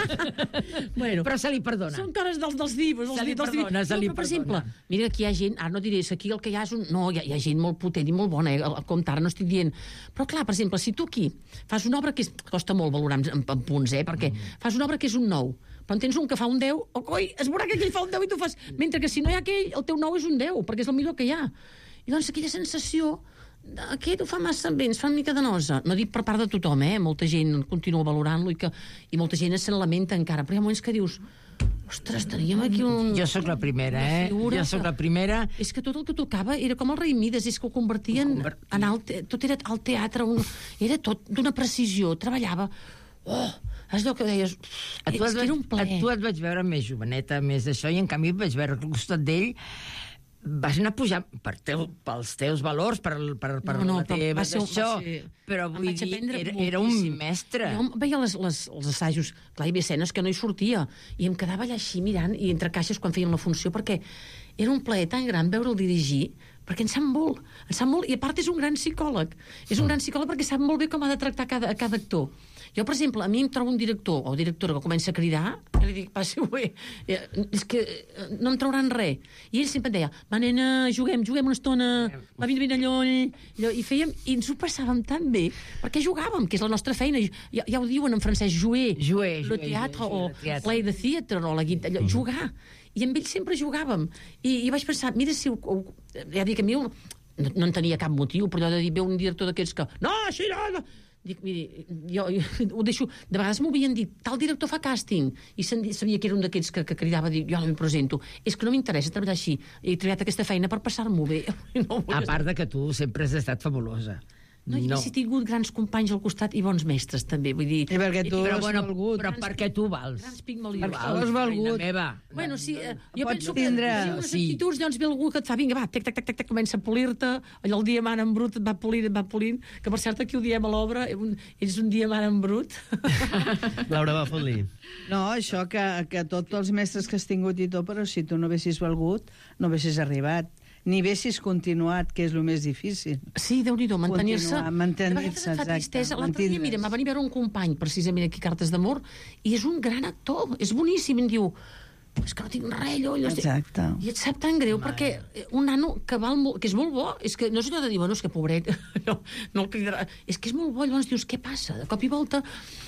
Bueno, però se li perdona. són cares dels, dels divos. Se li dels perdona, divos. se li no, però, per perdona. exemple, mira, aquí hi ha gent... Ara no diré, aquí el que hi ha és un... No, hi ha, hi ha gent molt potent i molt bona, eh? Al compte, ara no estic dient... Però, clar, per exemple, si tu aquí fas una obra que és, costa molt valorar en, en punts, eh? Perquè mm. fas una obra que és un nou, però en tens un que fa un deu, o coi, es veurà que aquell fa un deu i tu fas... Mentre que si no hi ha aquell, el teu nou és un deu, perquè és el millor que hi ha. I doncs aquella sensació... Aquest ho fa massa bé, ens fa una mica de nosa. No dic per part de tothom, eh? Molta gent continua valorant-lo i, que, i molta gent se'n lamenta encara. Però hi ha moments que dius... Ostres, teníem aquí un... Jo sóc la primera, eh? Jo sóc la primera. És que tot el que tocava era com el rei Mides, és que ho convertien en alt, tot era al teatre, un, era tot d'una precisió, treballava... Oh, és el que deies... A tu, és que era un plaer. a tu et vaig veure més joveneta, més d'això, i en canvi et vaig veure al costat d'ell vas anar pujant per teu, pels teus valors, per, per, per no, no, la teva va ser, d'això, va ser, però em vull vaig dir, aprendre era, moltíssim. era un mestre. Jo veia les, les, els assajos, clar, hi havia escenes que no hi sortia, i em quedava allà així mirant, i entre caixes quan feien la funció, perquè era un plaer tan gran veure'l dirigir, perquè en sap molt, en sap molt, i a part és un gran psicòleg, és un gran psicòleg perquè sap molt bé com ha de tractar cada, cada actor. Jo, per exemple, a mi em trobo un director o directora que comença a cridar, i li dic, passi-ho bé, és que no em trauran res. I ell sempre em deia, va, nena, juguem, juguem una estona, va, vine, vine allò, allò, i fèiem, i ens ho passàvem tan bé, perquè jugàvem, que és la nostra feina, ja, ja ho diuen en francès, jouer, jouer, le teatre, jouer, o teatre. play the theatre, o la guitarra, allò, jugar. I amb ell sempre jugàvem. I, i vaig pensar, mira si... Ho, ho, ja dic, a mi no, no en tenia cap motiu, però allò de dir, ve un director d'aquests que... No, així no, no. Dic, miri, jo, jo ho deixo... De vegades m'ho havien dit, tal director fa càsting, i sabia que era un d'aquests que, que cridava, dic, jo no m'hi presento. És que no m'interessa treballar així. He treballat aquesta feina per passar-m'ho bé. No a part de que tu sempre has estat fabulosa. No, i no. He tingut grans companys al costat i bons mestres, també, vull dir... I perquè tu però, has bueno, valgut. però perquè tu vals. Grans pigmalions. Perquè tu has valgut. Meva. Bueno, sí, eh, jo Pots penso tindre- que hi ha unes sí. actituds, llavors ve algú que et fa, vinga, va, tec, tec, tec, tec, tec, comença a polir-te, allò el diamant en brut et va polint, et va polint, que per cert aquí ho diem a l'obra, un, ets un diamant en brut. Laura va fot-li. No, això que, que tots els mestres que has tingut i tot, però si tu no haguessis valgut, no haguessis arribat. Ni haguessis continuat, que és el més difícil. Sí, Déu-n'hi-do, mantenir-se... Continuar, mantenir-se, De vegades em fa exacte, tristesa. L'altre dia, mantindre's. mira, em va venir a veure un company, precisament aquí, Cartes d'amor, i és un gran actor, és boníssim, i em diu, és que no tinc res, allò... allò Exacte. I et sap tan greu, perquè un nano que, val molt, que és molt bo, és que no és allò de dir, bueno, és que pobret, no, no el cridarà, és que és molt bo, i llavors dius, què passa? De cop i volta,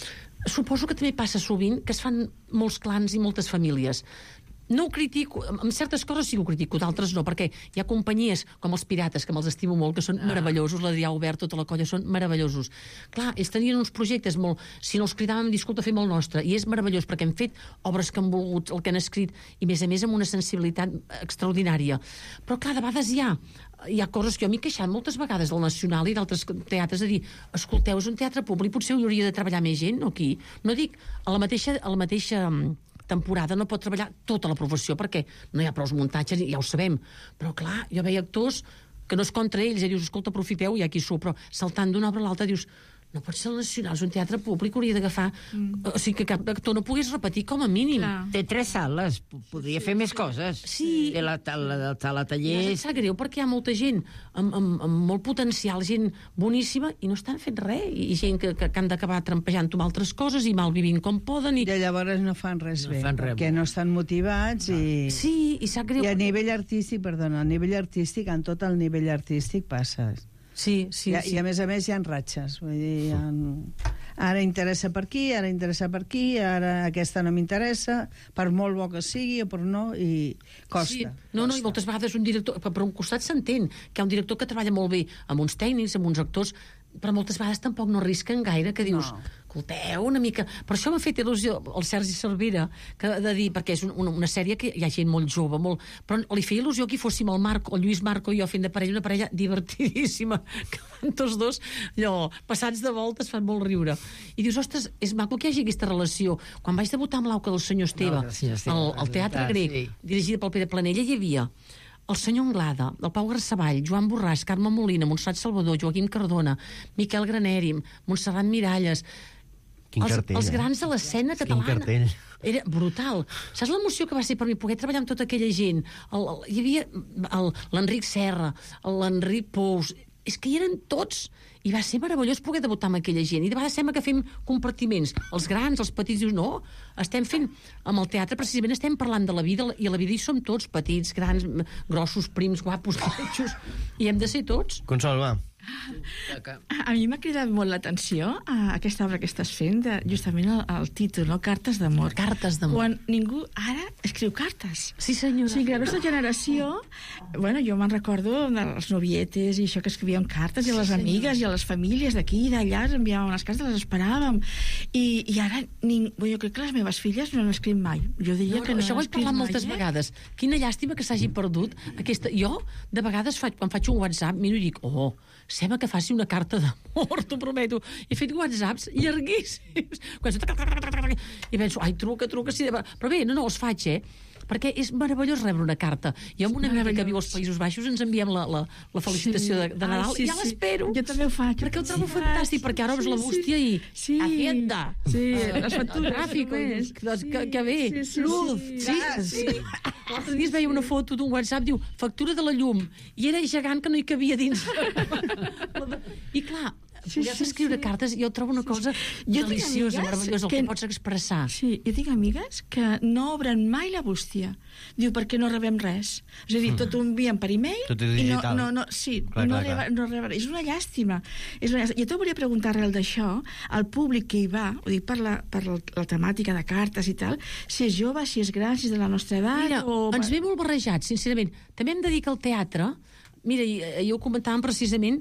suposo que també passa sovint que es fan molts clans i moltes famílies. No ho critico, en certes coses sí ho critico, d'altres no, perquè hi ha companyies com els Pirates, que me'ls estimo molt, que són ah. meravellosos, l'Adrià Obert, tota la colla, són meravellosos. Clar, ells tenien uns projectes molt... Si no els cridàvem, disculpa, fem el nostre, i és meravellós, perquè hem fet obres que han volgut, el que han escrit, i a més a més amb una sensibilitat extraordinària. Però clar, de vegades hi ha hi ha coses que jo m'he queixat moltes vegades del Nacional i d'altres teatres, a dir, escolteu, és un teatre públic, potser hi hauria de treballar més gent, no aquí? No dic, a la mateixa, a la mateixa temporada no pot treballar tota la professió perquè no hi ha prou muntatges, ja ho sabem, però clar, jo veia actors que no és contra ells, i dius, escolta, aprofiteu, hi ha qui surt, però saltant d'una obra a l'altra dius, no pot ser el Nacional, és un teatre públic, hauria d'agafar... Mm. O sigui, que cap actor no pogués repetir com a mínim. Clar. Té tres sales, podria fer més coses. Sí. Té la, la, la, la I tallers... em sap greu perquè hi ha molta gent amb, amb, amb molt potencial, gent boníssima, i no estan fent res, i gent que, que, que han d'acabar trampejant amb altres coses i mal vivint com poden. I... I llavors no fan res No bé, fan res perquè bo. no estan motivats i... Sí, i sap greu. I a nivell artístic, perdona, a nivell artístic, en tot el nivell artístic passa. Sí, sí, I, sí. I a més a més hi ha ratxes. Vull dir, hi ha... Ara interessa per aquí, ara interessa per aquí, ara aquesta no m'interessa, per molt bo que sigui o per no, i costa. Sí. No, no, i moltes vegades un director... Per, per un costat s'entén que hi ha un director que treballa molt bé amb uns tècnics, amb uns actors, però moltes vegades tampoc no arrisquen gaire, que dius... No. Escolteu, una mica... Per això m'ha fet il·lusió el Sergi Cervera, que de dir, perquè és una, una sèrie que hi ha gent molt jove, molt... però li feia il·lusió que hi fóssim el Marco, el Lluís Marco i jo fent de parella, una parella divertidíssima, que van tots dos, allò, passats de voltes, fan molt riure. I dius, ostres, és maco que hi hagi aquesta relació. Quan vaig debutar amb l'Auca del senyor Esteve, No, del senyor Esteve, al, al Teatre ah, Grec, sí. dirigida pel Pere Planella, hi havia el senyor Anglada, el Pau Garceball, Joan Borràs, Carme Molina, Montserrat Salvador, Joaquim Cardona, Miquel Graneri, Montserrat Miralles... Quin els, cartell, els eh? grans de l'escena Quin catalana. cartell. Era brutal. Saps l'emoció que va ser per mi poder treballar amb tota aquella gent? El, el, hi havia el- l'Enric Serra, l'Enric Pous... És que hi eren tots. I va ser meravellós poder debutar amb aquella gent. I de vegades sembla que fem compartiments. Els grans, els petits, dius, no, estem fent... Amb el teatre, precisament, estem parlant de la vida, i a la vida hi som tots, petits, grans, grossos, prims, guapos, petxos, i hem de ser tots. Consol, va. A mi m'ha cridat molt l'atenció a aquesta obra que estàs fent, de, justament el, el títol, no? Cartes d'amor. Cartes d'amor. Quan ningú ara escriu cartes. Sí, senyora. O sigui, la nostra generació... Bueno, jo me'n recordo dels novietes i això que escrivíem cartes, i a les Sí, amigues i a les famílies d'aquí i d'allà ens enviàvem les cartes, les esperàvem. I, i ara, ning... jo crec que les meves filles no han escrit mai. Jo diria No, que no, no això ho han vaig escrit parlar mai, moltes eh? vegades. Quina llàstima que s'hagi perdut aquesta... Jo, de vegades, faig, quan faig un WhatsApp, miro i dic, oh, sembla que faci una carta d'amor, t'ho prometo. He fet WhatsApps llarguíssims. I penso, ai, truca, truca, sí. Però bé, no, no, els faig, eh? Perquè és meravellós rebre una carta. Jo amb una amiga que viu als Països Baixos ens enviem la, la, la felicitació de, de Nadal, Ai, sí, i ja sí. l'espero. Jo també ho faig. Perquè ho trobo fantàstic, perquè ara obres la bústia i... Sí. Hacienda. Sí, eh, les factures, Tràfico. només. Que, que, que bé. Sí, sí, Luz. sí. Sí. Ah, sí. L'altre dia es veia una foto d'un WhatsApp, diu, factura de la llum. I era gegant que no hi cabia dins. I clar, Sí, podies sí, escriure sí. cartes i jo trobo una cosa Jo tinc deliciosa, amigues meravellosa, el que que- pots expressar. Sí, jo tinc amigues que no obren mai la bústia. Diu, perquè no rebem res. És a dir, tot ho envien per e-mail Tot és i no, digital. no, no, sí, Clar, no, clar, reba, clar. no reba, és una llàstima. És una llàstima. Jo te volia preguntar arrel d'això, al públic que hi va, ho dic per la, per la, la temàtica de cartes i tal, si és jove, si és gran, si és de la nostra edat... Mira, o... ens ve molt barrejat, sincerament. També em dedica al teatre. Mira, i- ahir ho comentàvem precisament,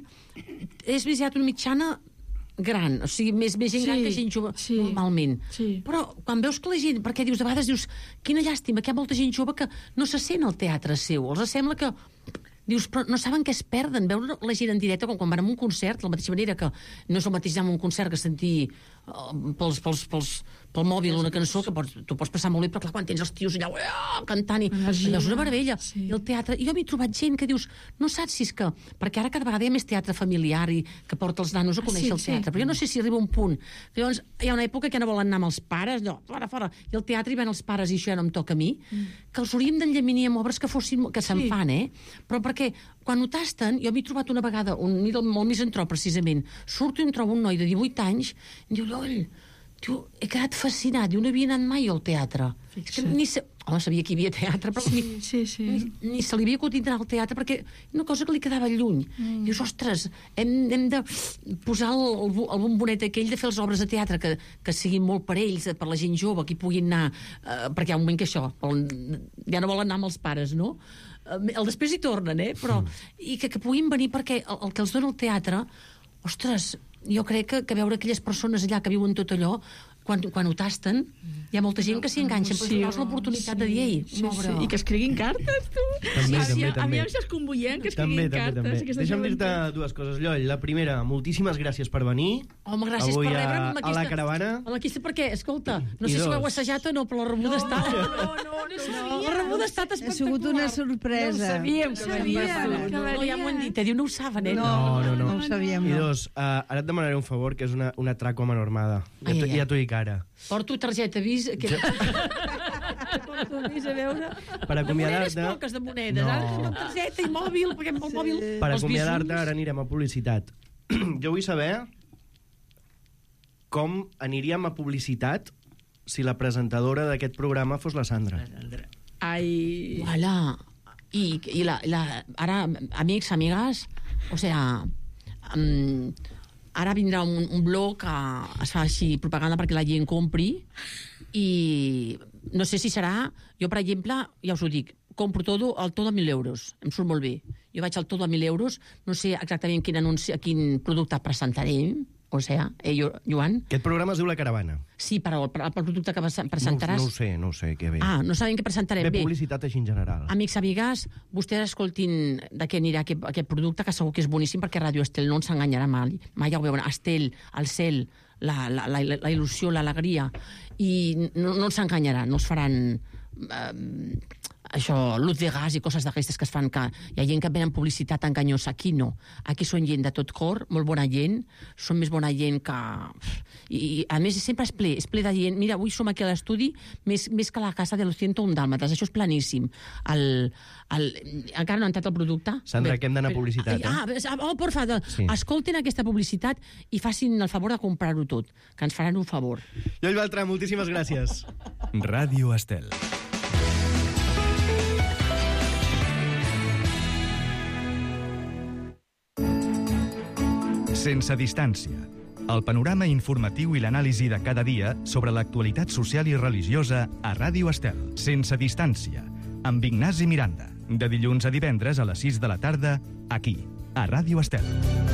és visitat una mitjana gran, o sigui, més, més gent Sí, gran que gent jove, sí, normalment. sí. Però quan veus que la gent... Perquè dius, de vegades dius, quina llàstima, que hi ha molta gent jove que no se sent al teatre seu. Els sembla que... Dius, però no saben què es perden, veure la gent en directe, com quan van a un concert, de la mateixa manera que no és el mateix anar a un concert que sentir uh, pels, pels, pels, pel mòbil una cançó, que pots, tu pots passar molt bé, però clar, quan tens els tios allà uh, cantant, i Energia. allò és una meravella. Sí. I el teatre, i jo m'he trobat gent que dius, no saps si és que... Perquè ara cada vegada hi ha més teatre familiar i que porta els nanos a Ah, conèixer sí, el teatre, sí. però jo no sé si arriba un punt. Que llavors, hi ha una època que no volen anar amb els pares, no, fora, fora, i al teatre hi van els pares i això ja no em toca a mi, que els hauríem d'enllaminir amb obres que fossin, que se'n Sí. fan, eh? Però perquè quan ho tasten, jo m'he trobat una vegada, un mira, molt misantrop, precisament, surto i em trobo un noi de divuit anys, i diu, Lloll, diu, he quedat fascinat, diu, no havia anat mai al teatre. És que ni sa... Home, sabia que hi havia teatre, però ni, Sí, sí. ni, ni se li havia acudit anar al teatre perquè una cosa que li quedava lluny. Mm. Dius, ostres, hem, hem de posar el, el, bu- el bombonet aquell de fer les obres de teatre que, que siguin molt per ells, per la gent jove, que hi puguin anar, eh, perquè hi ha un moment que això, volen, ja no volen anar amb els pares, no? Eh, el després hi tornen, eh? Però, i que, que puguin venir perquè el, el que els dona el teatre, ostres, jo crec que, que veure aquelles persones allà que viuen tot allò, quan, quan ho tasten, hi ha molta gent que s'hi enganxa, però donar l'oportunitat de dir, ei, Sí, una obra... sí. I que escriguin cartes, tu. També, aviam, també, també. Aviam si els convoyem que També, escriguin també, cartes. també. aquesta Deixa'm dir-te joventut. dues coses, Lloll. La primera, moltíssimes gràcies per venir. Home, gràcies Avui per a- rebre'm amb a aquesta... la caravana. Amb aquesta, perquè, escolta, no I sé si ho dos. heu assajat o no, però la rebuda no, està... No, no, no, no. La rebuda ha estat Ha espectacular. sigut una sorpresa. No ho sabíem, que No venia. sabíem que No, no, ja m'ho han dit, eh? Diu, no ho saben, eh? No, no, no. no ho sabíem, I no. dos, uh, ara et demanaré un favor, que és una, una traco amb enormada. Ja Ai, t'ho- ai, ai. ja t'ho dic ara. Porto targeta Vis... Que... Porto Vis a veure... Per De monedes acomiadar-te... poques, de monedes. No. Ara una targeta i mòbil, perquè amb el mòbil... Per els acomiadar-te, bisons. ara anirem a publicitat. Jo vull saber com aniríem a publicitat si la presentadora d'aquest programa fos la Sandra. Ai... Voilà. I, i la, la, ara, amics, amigues, o sea, um, ara vindrà un, un blog que es fa així propaganda perquè la gent compri i no sé si serà... Jo, per exemple, ja us ho dic, compro todo al todo a mil euros. Em surt molt bé. Jo vaig al todo a mil euros, no sé exactament quin, anunci, quin producte presentaré, o sea, eh, jo, Joan? Aquest programa es diu La Caravana. Sí, però el, el producte que No, presentaràs... no ho sé, no ho sé què ve. Ah, no sabem què presentarem. Ve Bé, publicitat així en general. amics, amigues, vostès escoltin de què anirà aquest, aquest producte, que segur que és boníssim, perquè Ràdio Estel no ens enganyarà mai. Mai ja ho veuen. Estel, el cel, la, la, la, la il·lusió, l'alegria, i no, no ens enganyarà, no els faran... Eh, això, l'ús de gas i coses d'aquestes que es fan, que hi ha gent que venen publicitat enganyosa. Aquí no. Aquí són gent de tot cor, molt bona gent, són més bona gent que... I, i a més, sempre és ple, és ple de gent. Mira, avui som aquí a l'estudi més, més que la casa de los ciento un dàlmates, això és planíssim. El, el, encara no ha entrat el producte. Sandra, que hem d'anar a publicitat, eh? Ah, oh, por favor, sí. Escolten aquesta publicitat i facin el favor de comprar-ho tot, que ens faran un favor. Lloll Beltrán, moltíssimes gràcies. Ràdio Estel. Sense distància. El panorama informatiu i l'anàlisi de cada dia sobre l'actualitat social i religiosa a Ràdio Estel. Sense distància. Amb Ignasi Miranda. De dilluns a divendres a les sis de la tarda, aquí, a Ràdio Estel.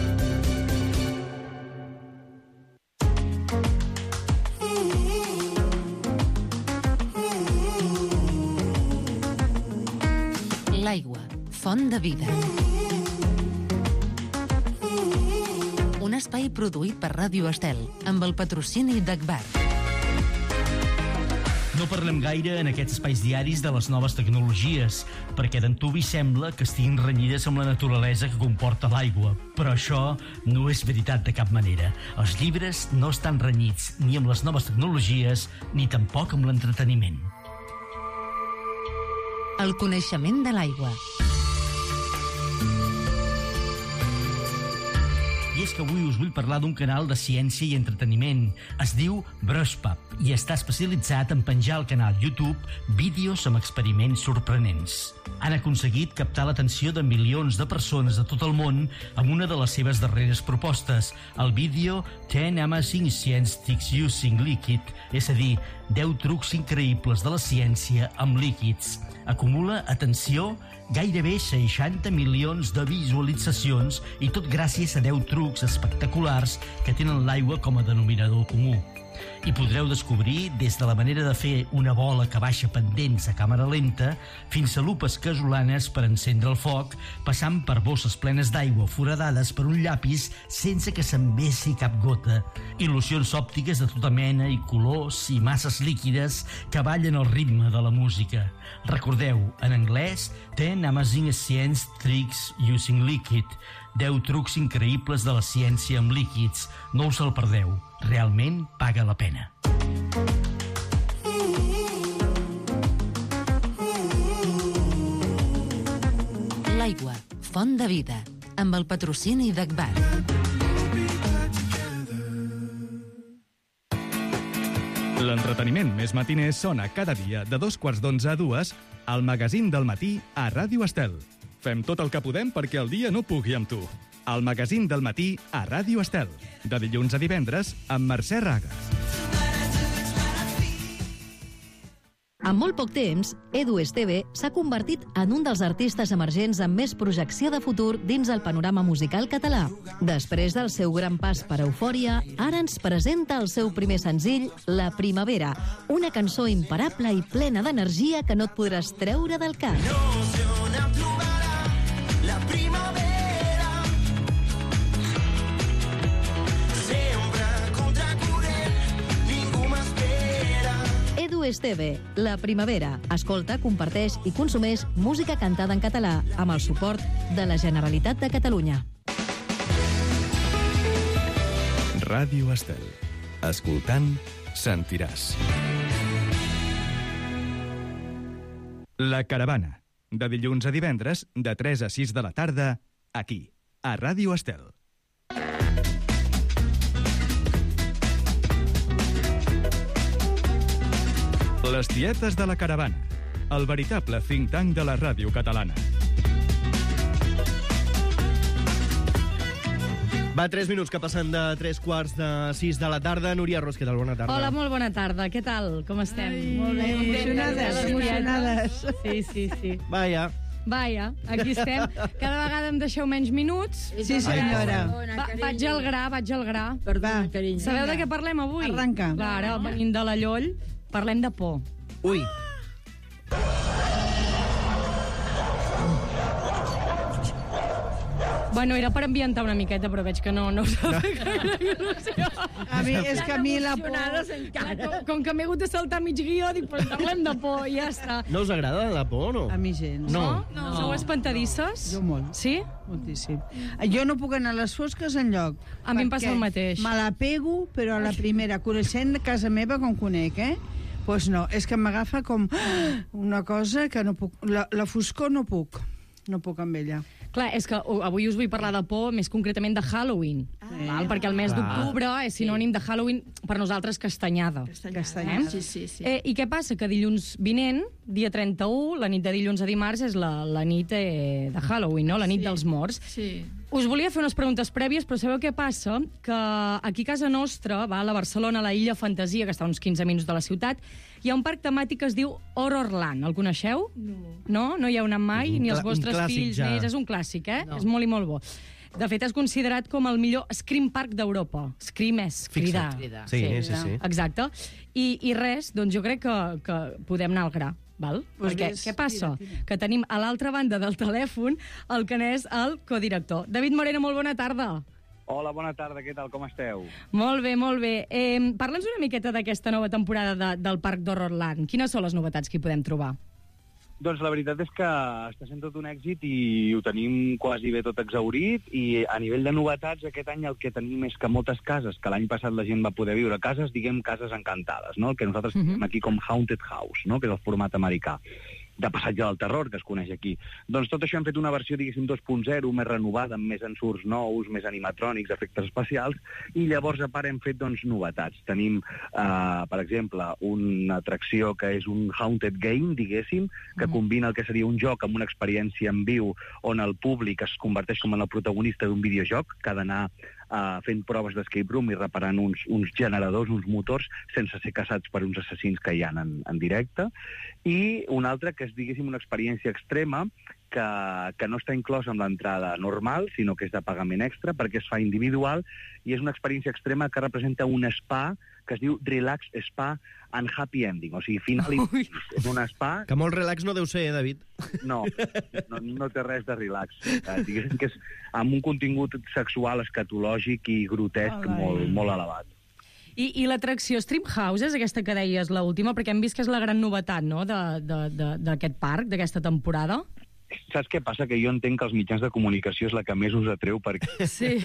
L'aigua, font de vida. Un espai produït per Ràdio Estel, amb el patrocini d'Agbar. No parlem gaire en aquests espais diaris de les noves tecnologies, perquè d'antuvi sembla que estiguin renyides amb la naturalesa que comporta l'aigua. Però això no és veritat de cap manera. Els llibres no estan renyits ni amb les noves tecnologies, ni tampoc amb l'entreteniment. El coneixement de l'aigua. I és que avui us vull parlar d'un canal de ciència i entreteniment. Es diu Brushpub i està especialitzat en penjar al canal YouTube vídeos amb experiments sorprenents. Han aconseguit captar l'atenció de milions de persones de tot el món amb una de les seves darreres propostes, el vídeo ten Amazing Science Tricks Using Liquid, és a dir, deu trucs increïbles de la ciència amb líquids. Acumula, atenció, gairebé seixanta milions de visualitzacions i tot gràcies a deu trucs espectaculars que tenen l'aigua com a denominador comú. Hi podreu descobrir des de la manera de fer una bola que baixa pendents a càmera lenta fins a lupes casolanes per encendre el foc, passant per bosses plenes d'aigua foradades per un llapis sense que se'n vessi cap gota, il·lusions òptiques de tota mena i colors i masses líquides que ballen al ritme de la música. Recordeu, en anglès, ten Amazing Science Tricks Using Liquid, deu trucs increïbles de la ciència amb líquids. No us el perdeu. Realment paga la pena. L'aigua, font de vida, amb el patrocini d'Agbar. L'entreteniment més matiner sona cada dia de dos quarts d'onze a dues al magazín del matí a Ràdio Estel. Fem tot el que podem perquè el dia no pugui amb tu. El magazín del matí a Ràdio Estel. De dilluns a divendres amb Mercè Ragas. En molt poc temps, Edu Esteve s'ha convertit en un dels artistes emergents amb més projecció de futur dins el panorama musical català. Després del seu gran pas per Eufòria, ara ens presenta el seu primer senzill, La Primavera, una cançó imparable i plena d'energia que no et podràs treure del cap. La primavera sempre contracorrent, ningú m'espera. Edu Esteve, La Primavera. Escolta, comparteix i consumeix música cantada en català amb el suport de la Generalitat de Catalunya. Ràdio Estel. Escoltant, sentiràs. La Caravana. De dilluns a divendres, de tres a sis de la tarda, aquí, a Ràdio Estel. Les tietes de la Caravana, el veritable think tank de la ràdio catalana. Va, tres minuts que passen de tres quarts de sis de la tarda. Núria Ros, què tal? Bona tarda. Hola, molt bona tarda. Què tal? Com estem? Ai, molt bé. emocionades, emocionades. Sí, sí, sí. Vaja. Vaja, aquí estem. Cada vegada em deixeu menys minuts. Sí, senyora. Va, vaig al gra, vaig al gra. Va, Sabeu de què parlem avui? Arranca. Clar, ara, venint de la Lloll, parlem de por. Ui. Bueno, era per ambientar una miqueta, però veig que no, no us ha fet gaire il·lusió. A mi, és que a mi la por... Com, com que m'he hagut de saltar mig guió, dic, però parlem de por, i ja està. No us agrada la por, no? A mi gens. No. No? Sou espantadisses? Jo molt. Sí? Moltíssim. Jo no puc anar a les fosques enlloc. A mi em passa el mateix. Me la pego, però a la primera, coneixent casa meva com conec, eh? Doncs pues no, és que m'agafa com una cosa que no puc... La, la foscor no puc. No puc amb ella. Clar, és que avui us vull parlar de por, més concretament de Halloween, ah, val? Perquè el mes d'octubre és sinònim de Halloween per nosaltres castanyada. Castanyada. Eh? Sí, sí, sí. Eh, I què passa? Que dilluns vinent, dia trenta-u, la nit de dilluns a dimarts, és la, la nit eh, de Halloween, no? La nit Sí. dels morts. Sí. Us volia fer unes preguntes prèvies, però sabeu què passa? Que aquí a casa nostra, va, a la Barcelona, a la Illa Fantasia, que està a uns quinze minuts de la ciutat, hi ha un parc temàtic que es diu Horrorland. El coneixeu? No. No? No hi heu anat mai? Un Ni els clà- un vostres clàssic, fills, ja. ni ells. És un clàssic, eh? No. És molt i molt bo. De fet, és considerat com el millor Scream Park d'Europa. Scream és cridar. Cridar. Sí, sí, sí. Exacte. I, I res, doncs jo crec que, que podem anar al gra. Val? Pues Perquè ves, què passa? tira, tira. Que tenim a l'altra banda del telèfon el que n'és el codirector. David Moreno, molt bona tarda. Hola, bona tarda, què tal, com esteu? Molt bé, molt bé. Eh, Parla'ns una miqueta d'aquesta nova temporada de, del Parc d'Horrorland. Quines són les novetats que hi podem trobar? Doncs la veritat és que està sent tot un èxit i ho tenim quasi bé tot exhaurit, i a nivell de novetats aquest any el que tenim és que moltes cases, que l'any passat la gent va poder viure, cases, diguem, cases encantades, no? El que nosaltres Mhm. tenim aquí com Haunted House, no? Que és el format americà de passatge del terror, que es coneix aquí. Doncs tot això hem fet una versió, diguéssim, dos punt zero, més renovada, amb més ensurts nous, més animatrònics, efectes especials, i llavors a part hem fet, doncs, novetats. Tenim, eh, per exemple, una atracció que és un Haunted Game, diguéssim, que combina el que seria un joc amb una experiència en viu on el públic es converteix com en el protagonista d'un videojoc, que ha d'anar Uh, fent proves d'escape room i reparant uns, uns generadors, uns motors, sense ser caçats per uns assassins que hi ha en, en directe. I un altre que és, diguéssim, una experiència extrema que, que no està inclosa amb l'entrada normal, sinó que és de pagament extra, perquè es fa individual, i és una experiència extrema que representa un spa que es diu Relax Spa and Happy Ending, o sigui, final i feliç. És un spa... Que molt relax no deu ser, eh, David? No, no, no té res de relax. Eh, diguéssim que és amb un contingut sexual, escatològic i grotesc Olai. molt, molt elevat. I, i l'atracció Stream House és aquesta que deies, l'última, perquè hem vist que és la gran novetat, no?, de- de- de- d'aquest parc, d'aquesta temporada. Saps què passa? Que jo entenc que els mitjans de comunicació és la que més us atreu perquè Sí.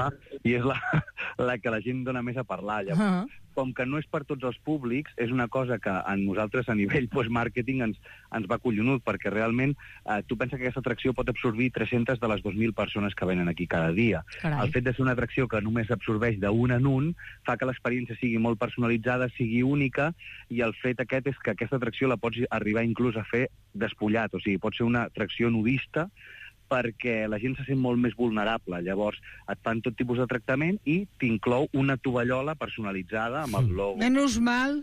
i és la, la que la gent dona més a parlar. Llavors, Ah. com que no és per tots els públics, és una cosa que a nosaltres a nivell pues, màrqueting ens, ens va collonut, perquè realment eh, tu pensa que aquesta atracció pot absorbir tres-centes de les dos mil persones que venen aquí cada dia. Carai. El fet de ser una atracció que només absorbeix d'un en un fa que l'experiència sigui molt personalitzada, sigui única, i el fet aquest és que aquesta atracció la pots arribar inclús a fer despullat, o sigui, pot ser una atracció nudista, perquè la gent se sent molt més vulnerable. Llavors, et fan tot tipus de tractament i t'inclou una tovallola personalitzada amb el logo. Menys mal.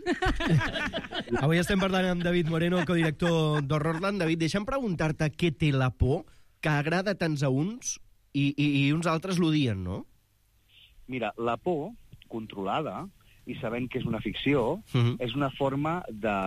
Avui estem parlant amb David Moreno, codirector d'Horrorland. David, deixa'm preguntar-te què té la por, que agrada tants a uns i, i, i uns altres l'odien, no? Mira, la por controlada i sabent que és una ficció, Mhm. és una forma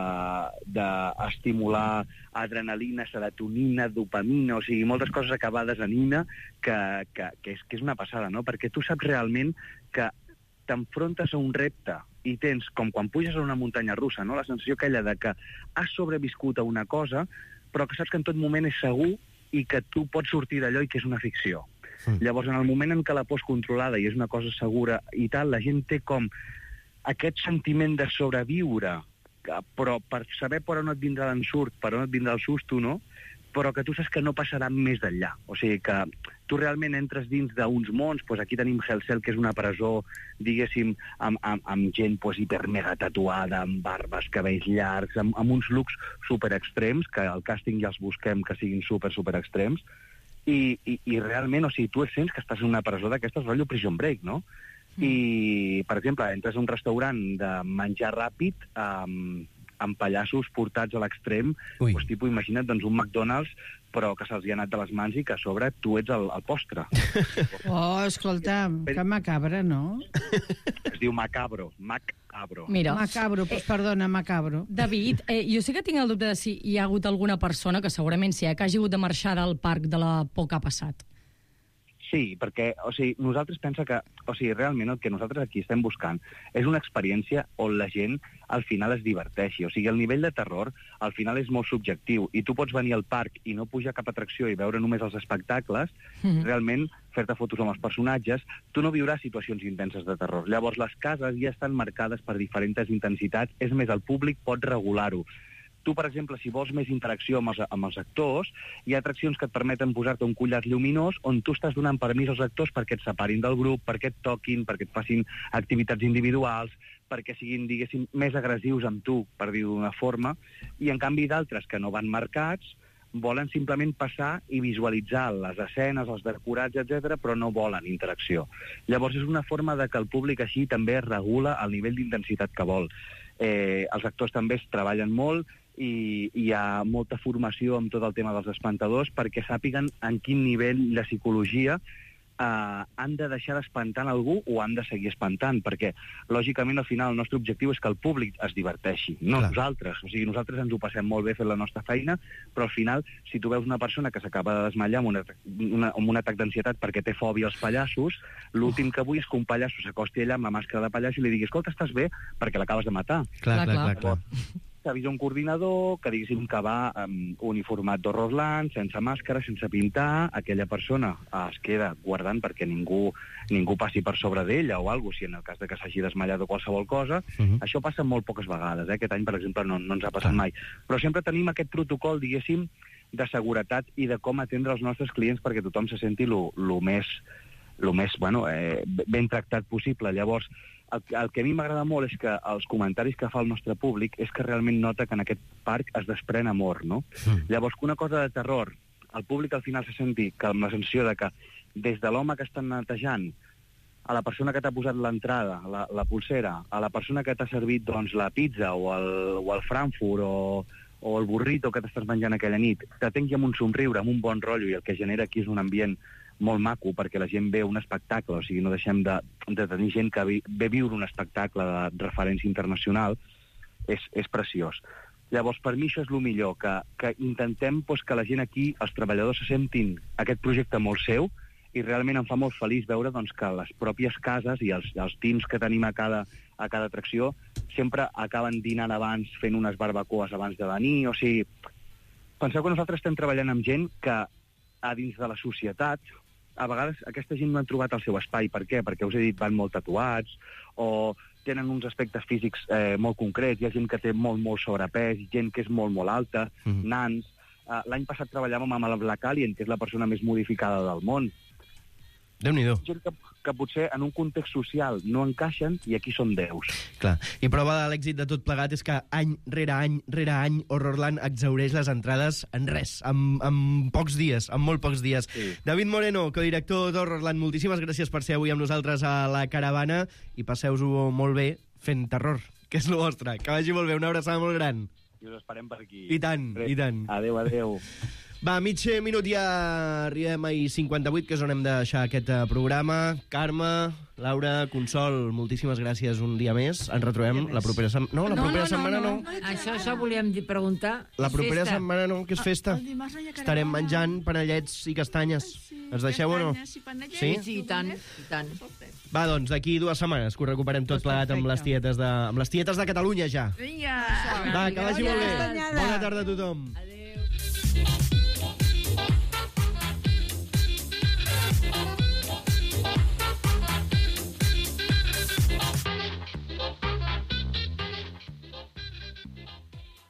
d'estimular de, adrenalina, serotonina, dopamina, o sigui, moltes coses acabades en ina, que, que, que, és, que és una passada, no? Perquè tu saps realment que t'enfrontes a un repte i tens, com quan puges a una muntanya russa, no? La sensació aquella de que has sobreviscut a una cosa, però que saps que en tot moment és segur i que tu pots sortir d'allò i que és una ficció. Mm. Llavors, en el moment en què la por és controlada i és una cosa segura i tal, la gent té com aquest sentiment de sobreviure, que, però per saber per on et vindrà l'ensurt, per on et vindrà el susto, no? Però que tu saps que no passarà més d'enllà. O sigui que tu realment entres dins d'uns mons, doncs aquí tenim Hell Cell, que és una presó, diguéssim, amb, amb, amb gent doncs, hipermega tatuada, amb barbes, cabells llargs, amb, amb uns looks super extrems, que al càsting ja els busquem que siguin super, super extrems, i, i, i realment, o sigui, tu et sents que estàs en una presó d'aquestes, rotllo Prison Break, no? I, per exemple, entres a un restaurant de menjar ràpid amb, amb pallassos portats a l'extrem, doncs, tipus, imagina't, doncs, un McDonald's, però que se'ls hi ha anat de les mans i que a sobre tu ets el, el postre. Oh, escolta, que macabre, no? Es diu macabro, macabro. Mira. Macabro, pues perdona, macabro. David, eh, jo sí que tinc el dubte de si hi ha hagut alguna persona, que segurament sí, eh, que hagi hagut de marxar del parc de la por que ha passat. Sí, perquè o sigui, nosaltres pensa que o sigui, realment el que nosaltres aquí estem buscant és una experiència on la gent al final es diverteixi. O sigui, el nivell de terror al final és molt subjectiu i tu pots venir al parc i no pujar a cap atracció i veure només els espectacles, mm-hmm. realment fer-te fotos amb els personatges, tu no viuràs situacions intenses de terror. Llavors les cases ja estan marcades per diferents intensitats, és més, el públic pot regular-ho. Tu, per exemple, si vols més interacció amb els, amb els actors, hi ha atraccions que et permeten posar-te un collat lluminós on tu estàs donant permís als actors perquè et separin del grup, perquè et toquin, perquè et facin activitats individuals, perquè siguin, diguéssim, més agressius amb tu, per dir-ho d'una forma, i en canvi d'altres que no van marcats volen simplement passar i visualitzar les escenes, els decorats, etcètera, però no volen interacció. Llavors és una forma de que el públic així també regula el nivell d'intensitat que vol. Eh, els actors també es treballen molt i hi ha molta formació amb tot el tema dels espantadors perquè sàpiguen en quin nivell de psicologia eh, han de deixar d'espantar algú o han de seguir espantant, perquè lògicament al final el nostre objectiu és que el públic es diverteixi, no Clar. nosaltres. O sigui, nosaltres ens ho passem molt bé fent la nostra feina, però al final, si tu veus una persona que s'acaba de desmallar amb, una, una, amb un atac d'ansietat perquè té fòbia als pallassos, l'últim que vull és que un pallasso s'acosti allà amb la màscara de pallasso i li digui, escolta, estàs bé? Perquè l'acabes de matar. Clar, clar, clar. clar. T'avisa un coordinador que diguéssim que va um, uniformat d'Horrorland, sense màscara, sense pintar, aquella persona es queda guardant perquè ningú, ningú passi per sobre d'ella o alguna cosa, si en el cas de que s'hagi desmallat o qualsevol cosa. Uh-huh. Això passa molt poques vegades, eh? Aquest any, per exemple, no, no ens ha passat uh-huh. mai. Però sempre tenim aquest protocol, diguéssim, de seguretat i de com atendre els nostres clients perquè tothom se senti lo, lo més, lo més bueno, eh, ben tractat possible. Llavors, El, el que a mi m'agrada molt és que els comentaris que fa el nostre públic és que realment nota que en aquest parc es desprèn amor, no? Mm. Llavors, que una cosa de terror, el públic al final se senti que amb la sensació de que des de l'home que estan netejant, a la persona que t'ha posat l'entrada, la, la pulsera, a la persona que t'ha servit doncs, la pizza o el, o el Frankfurt o, o el burrito que t'estàs menjant aquella nit, t'atengui amb un somriure, amb un bon rotllo, i el que genera aquí és un ambient molt maco, perquè la gent ve un espectacle, o sigui, no deixem de, de tenir gent que ve, ve viure un espectacle de referència internacional, és, és preciós. Llavors, per mi això és el millor, que, que intentem pues, que la gent aquí, els treballadors, se sentin aquest projecte molt seu, i realment em fa molt feliç veure doncs, que les pròpies cases i els, els teams que tenim a cada, a cada atracció sempre acaben dinant abans, fent unes barbacoes abans de venir, o sigui, penseu que nosaltres estem treballant amb gent que a dins de la societat a vegades aquesta gent no han trobat el seu espai. Per què? Perquè us he dit, van molt tatuats o tenen uns aspectes físics eh, molt concrets. Hi ha gent que té molt, molt sobrepès, gent que és molt, molt alta, mm. nans. Uh, l'any passat treballàvem amb el Black Alien, que és la persona més modificada del món. Déu-n'hi-do. Gent que, que potser en un context social no encaixen i aquí són déus. Clar. I prova de l'èxit de tot plegat és que any rere any rere any Horrorland exhaureix les entrades en res, en, en pocs dies, en molt pocs dies. Sí. David Moreno, codirector d'Horrorland, moltíssimes gràcies per ser avui amb nosaltres a la caravana i passeu-vos molt bé fent terror, que és el vostre. Que vagi molt bé, una abraçada molt gran. I us esperem per aquí. I tant, Res. i tant. Adéu, adéu. Va, mig minut ja arribem a cinquanta-vuit, que és on hem de deixar aquest programa. Carme, Laura, Consol, moltíssimes gràcies un dia més. Ens retrobem la propera setmana. No, la no, propera no, setmana no. no. no. Això, això volíem dir, preguntar. La propera festa. setmana no, que és festa. El, el dimarts no hi ha caravana. Estarem menjant panellets i castanyes. Sí, Ens deixeu o no? Sí? Sí, sí, i tant, i tant. Va, doncs, d'aquí dues setmanes que ho recuperem tot plegat amb les tietes de, amb les tietes de Catalunya, ja. Vinga. Va, que vagi molt bé. Castanyada. Bona tarda a tothom. Adéu.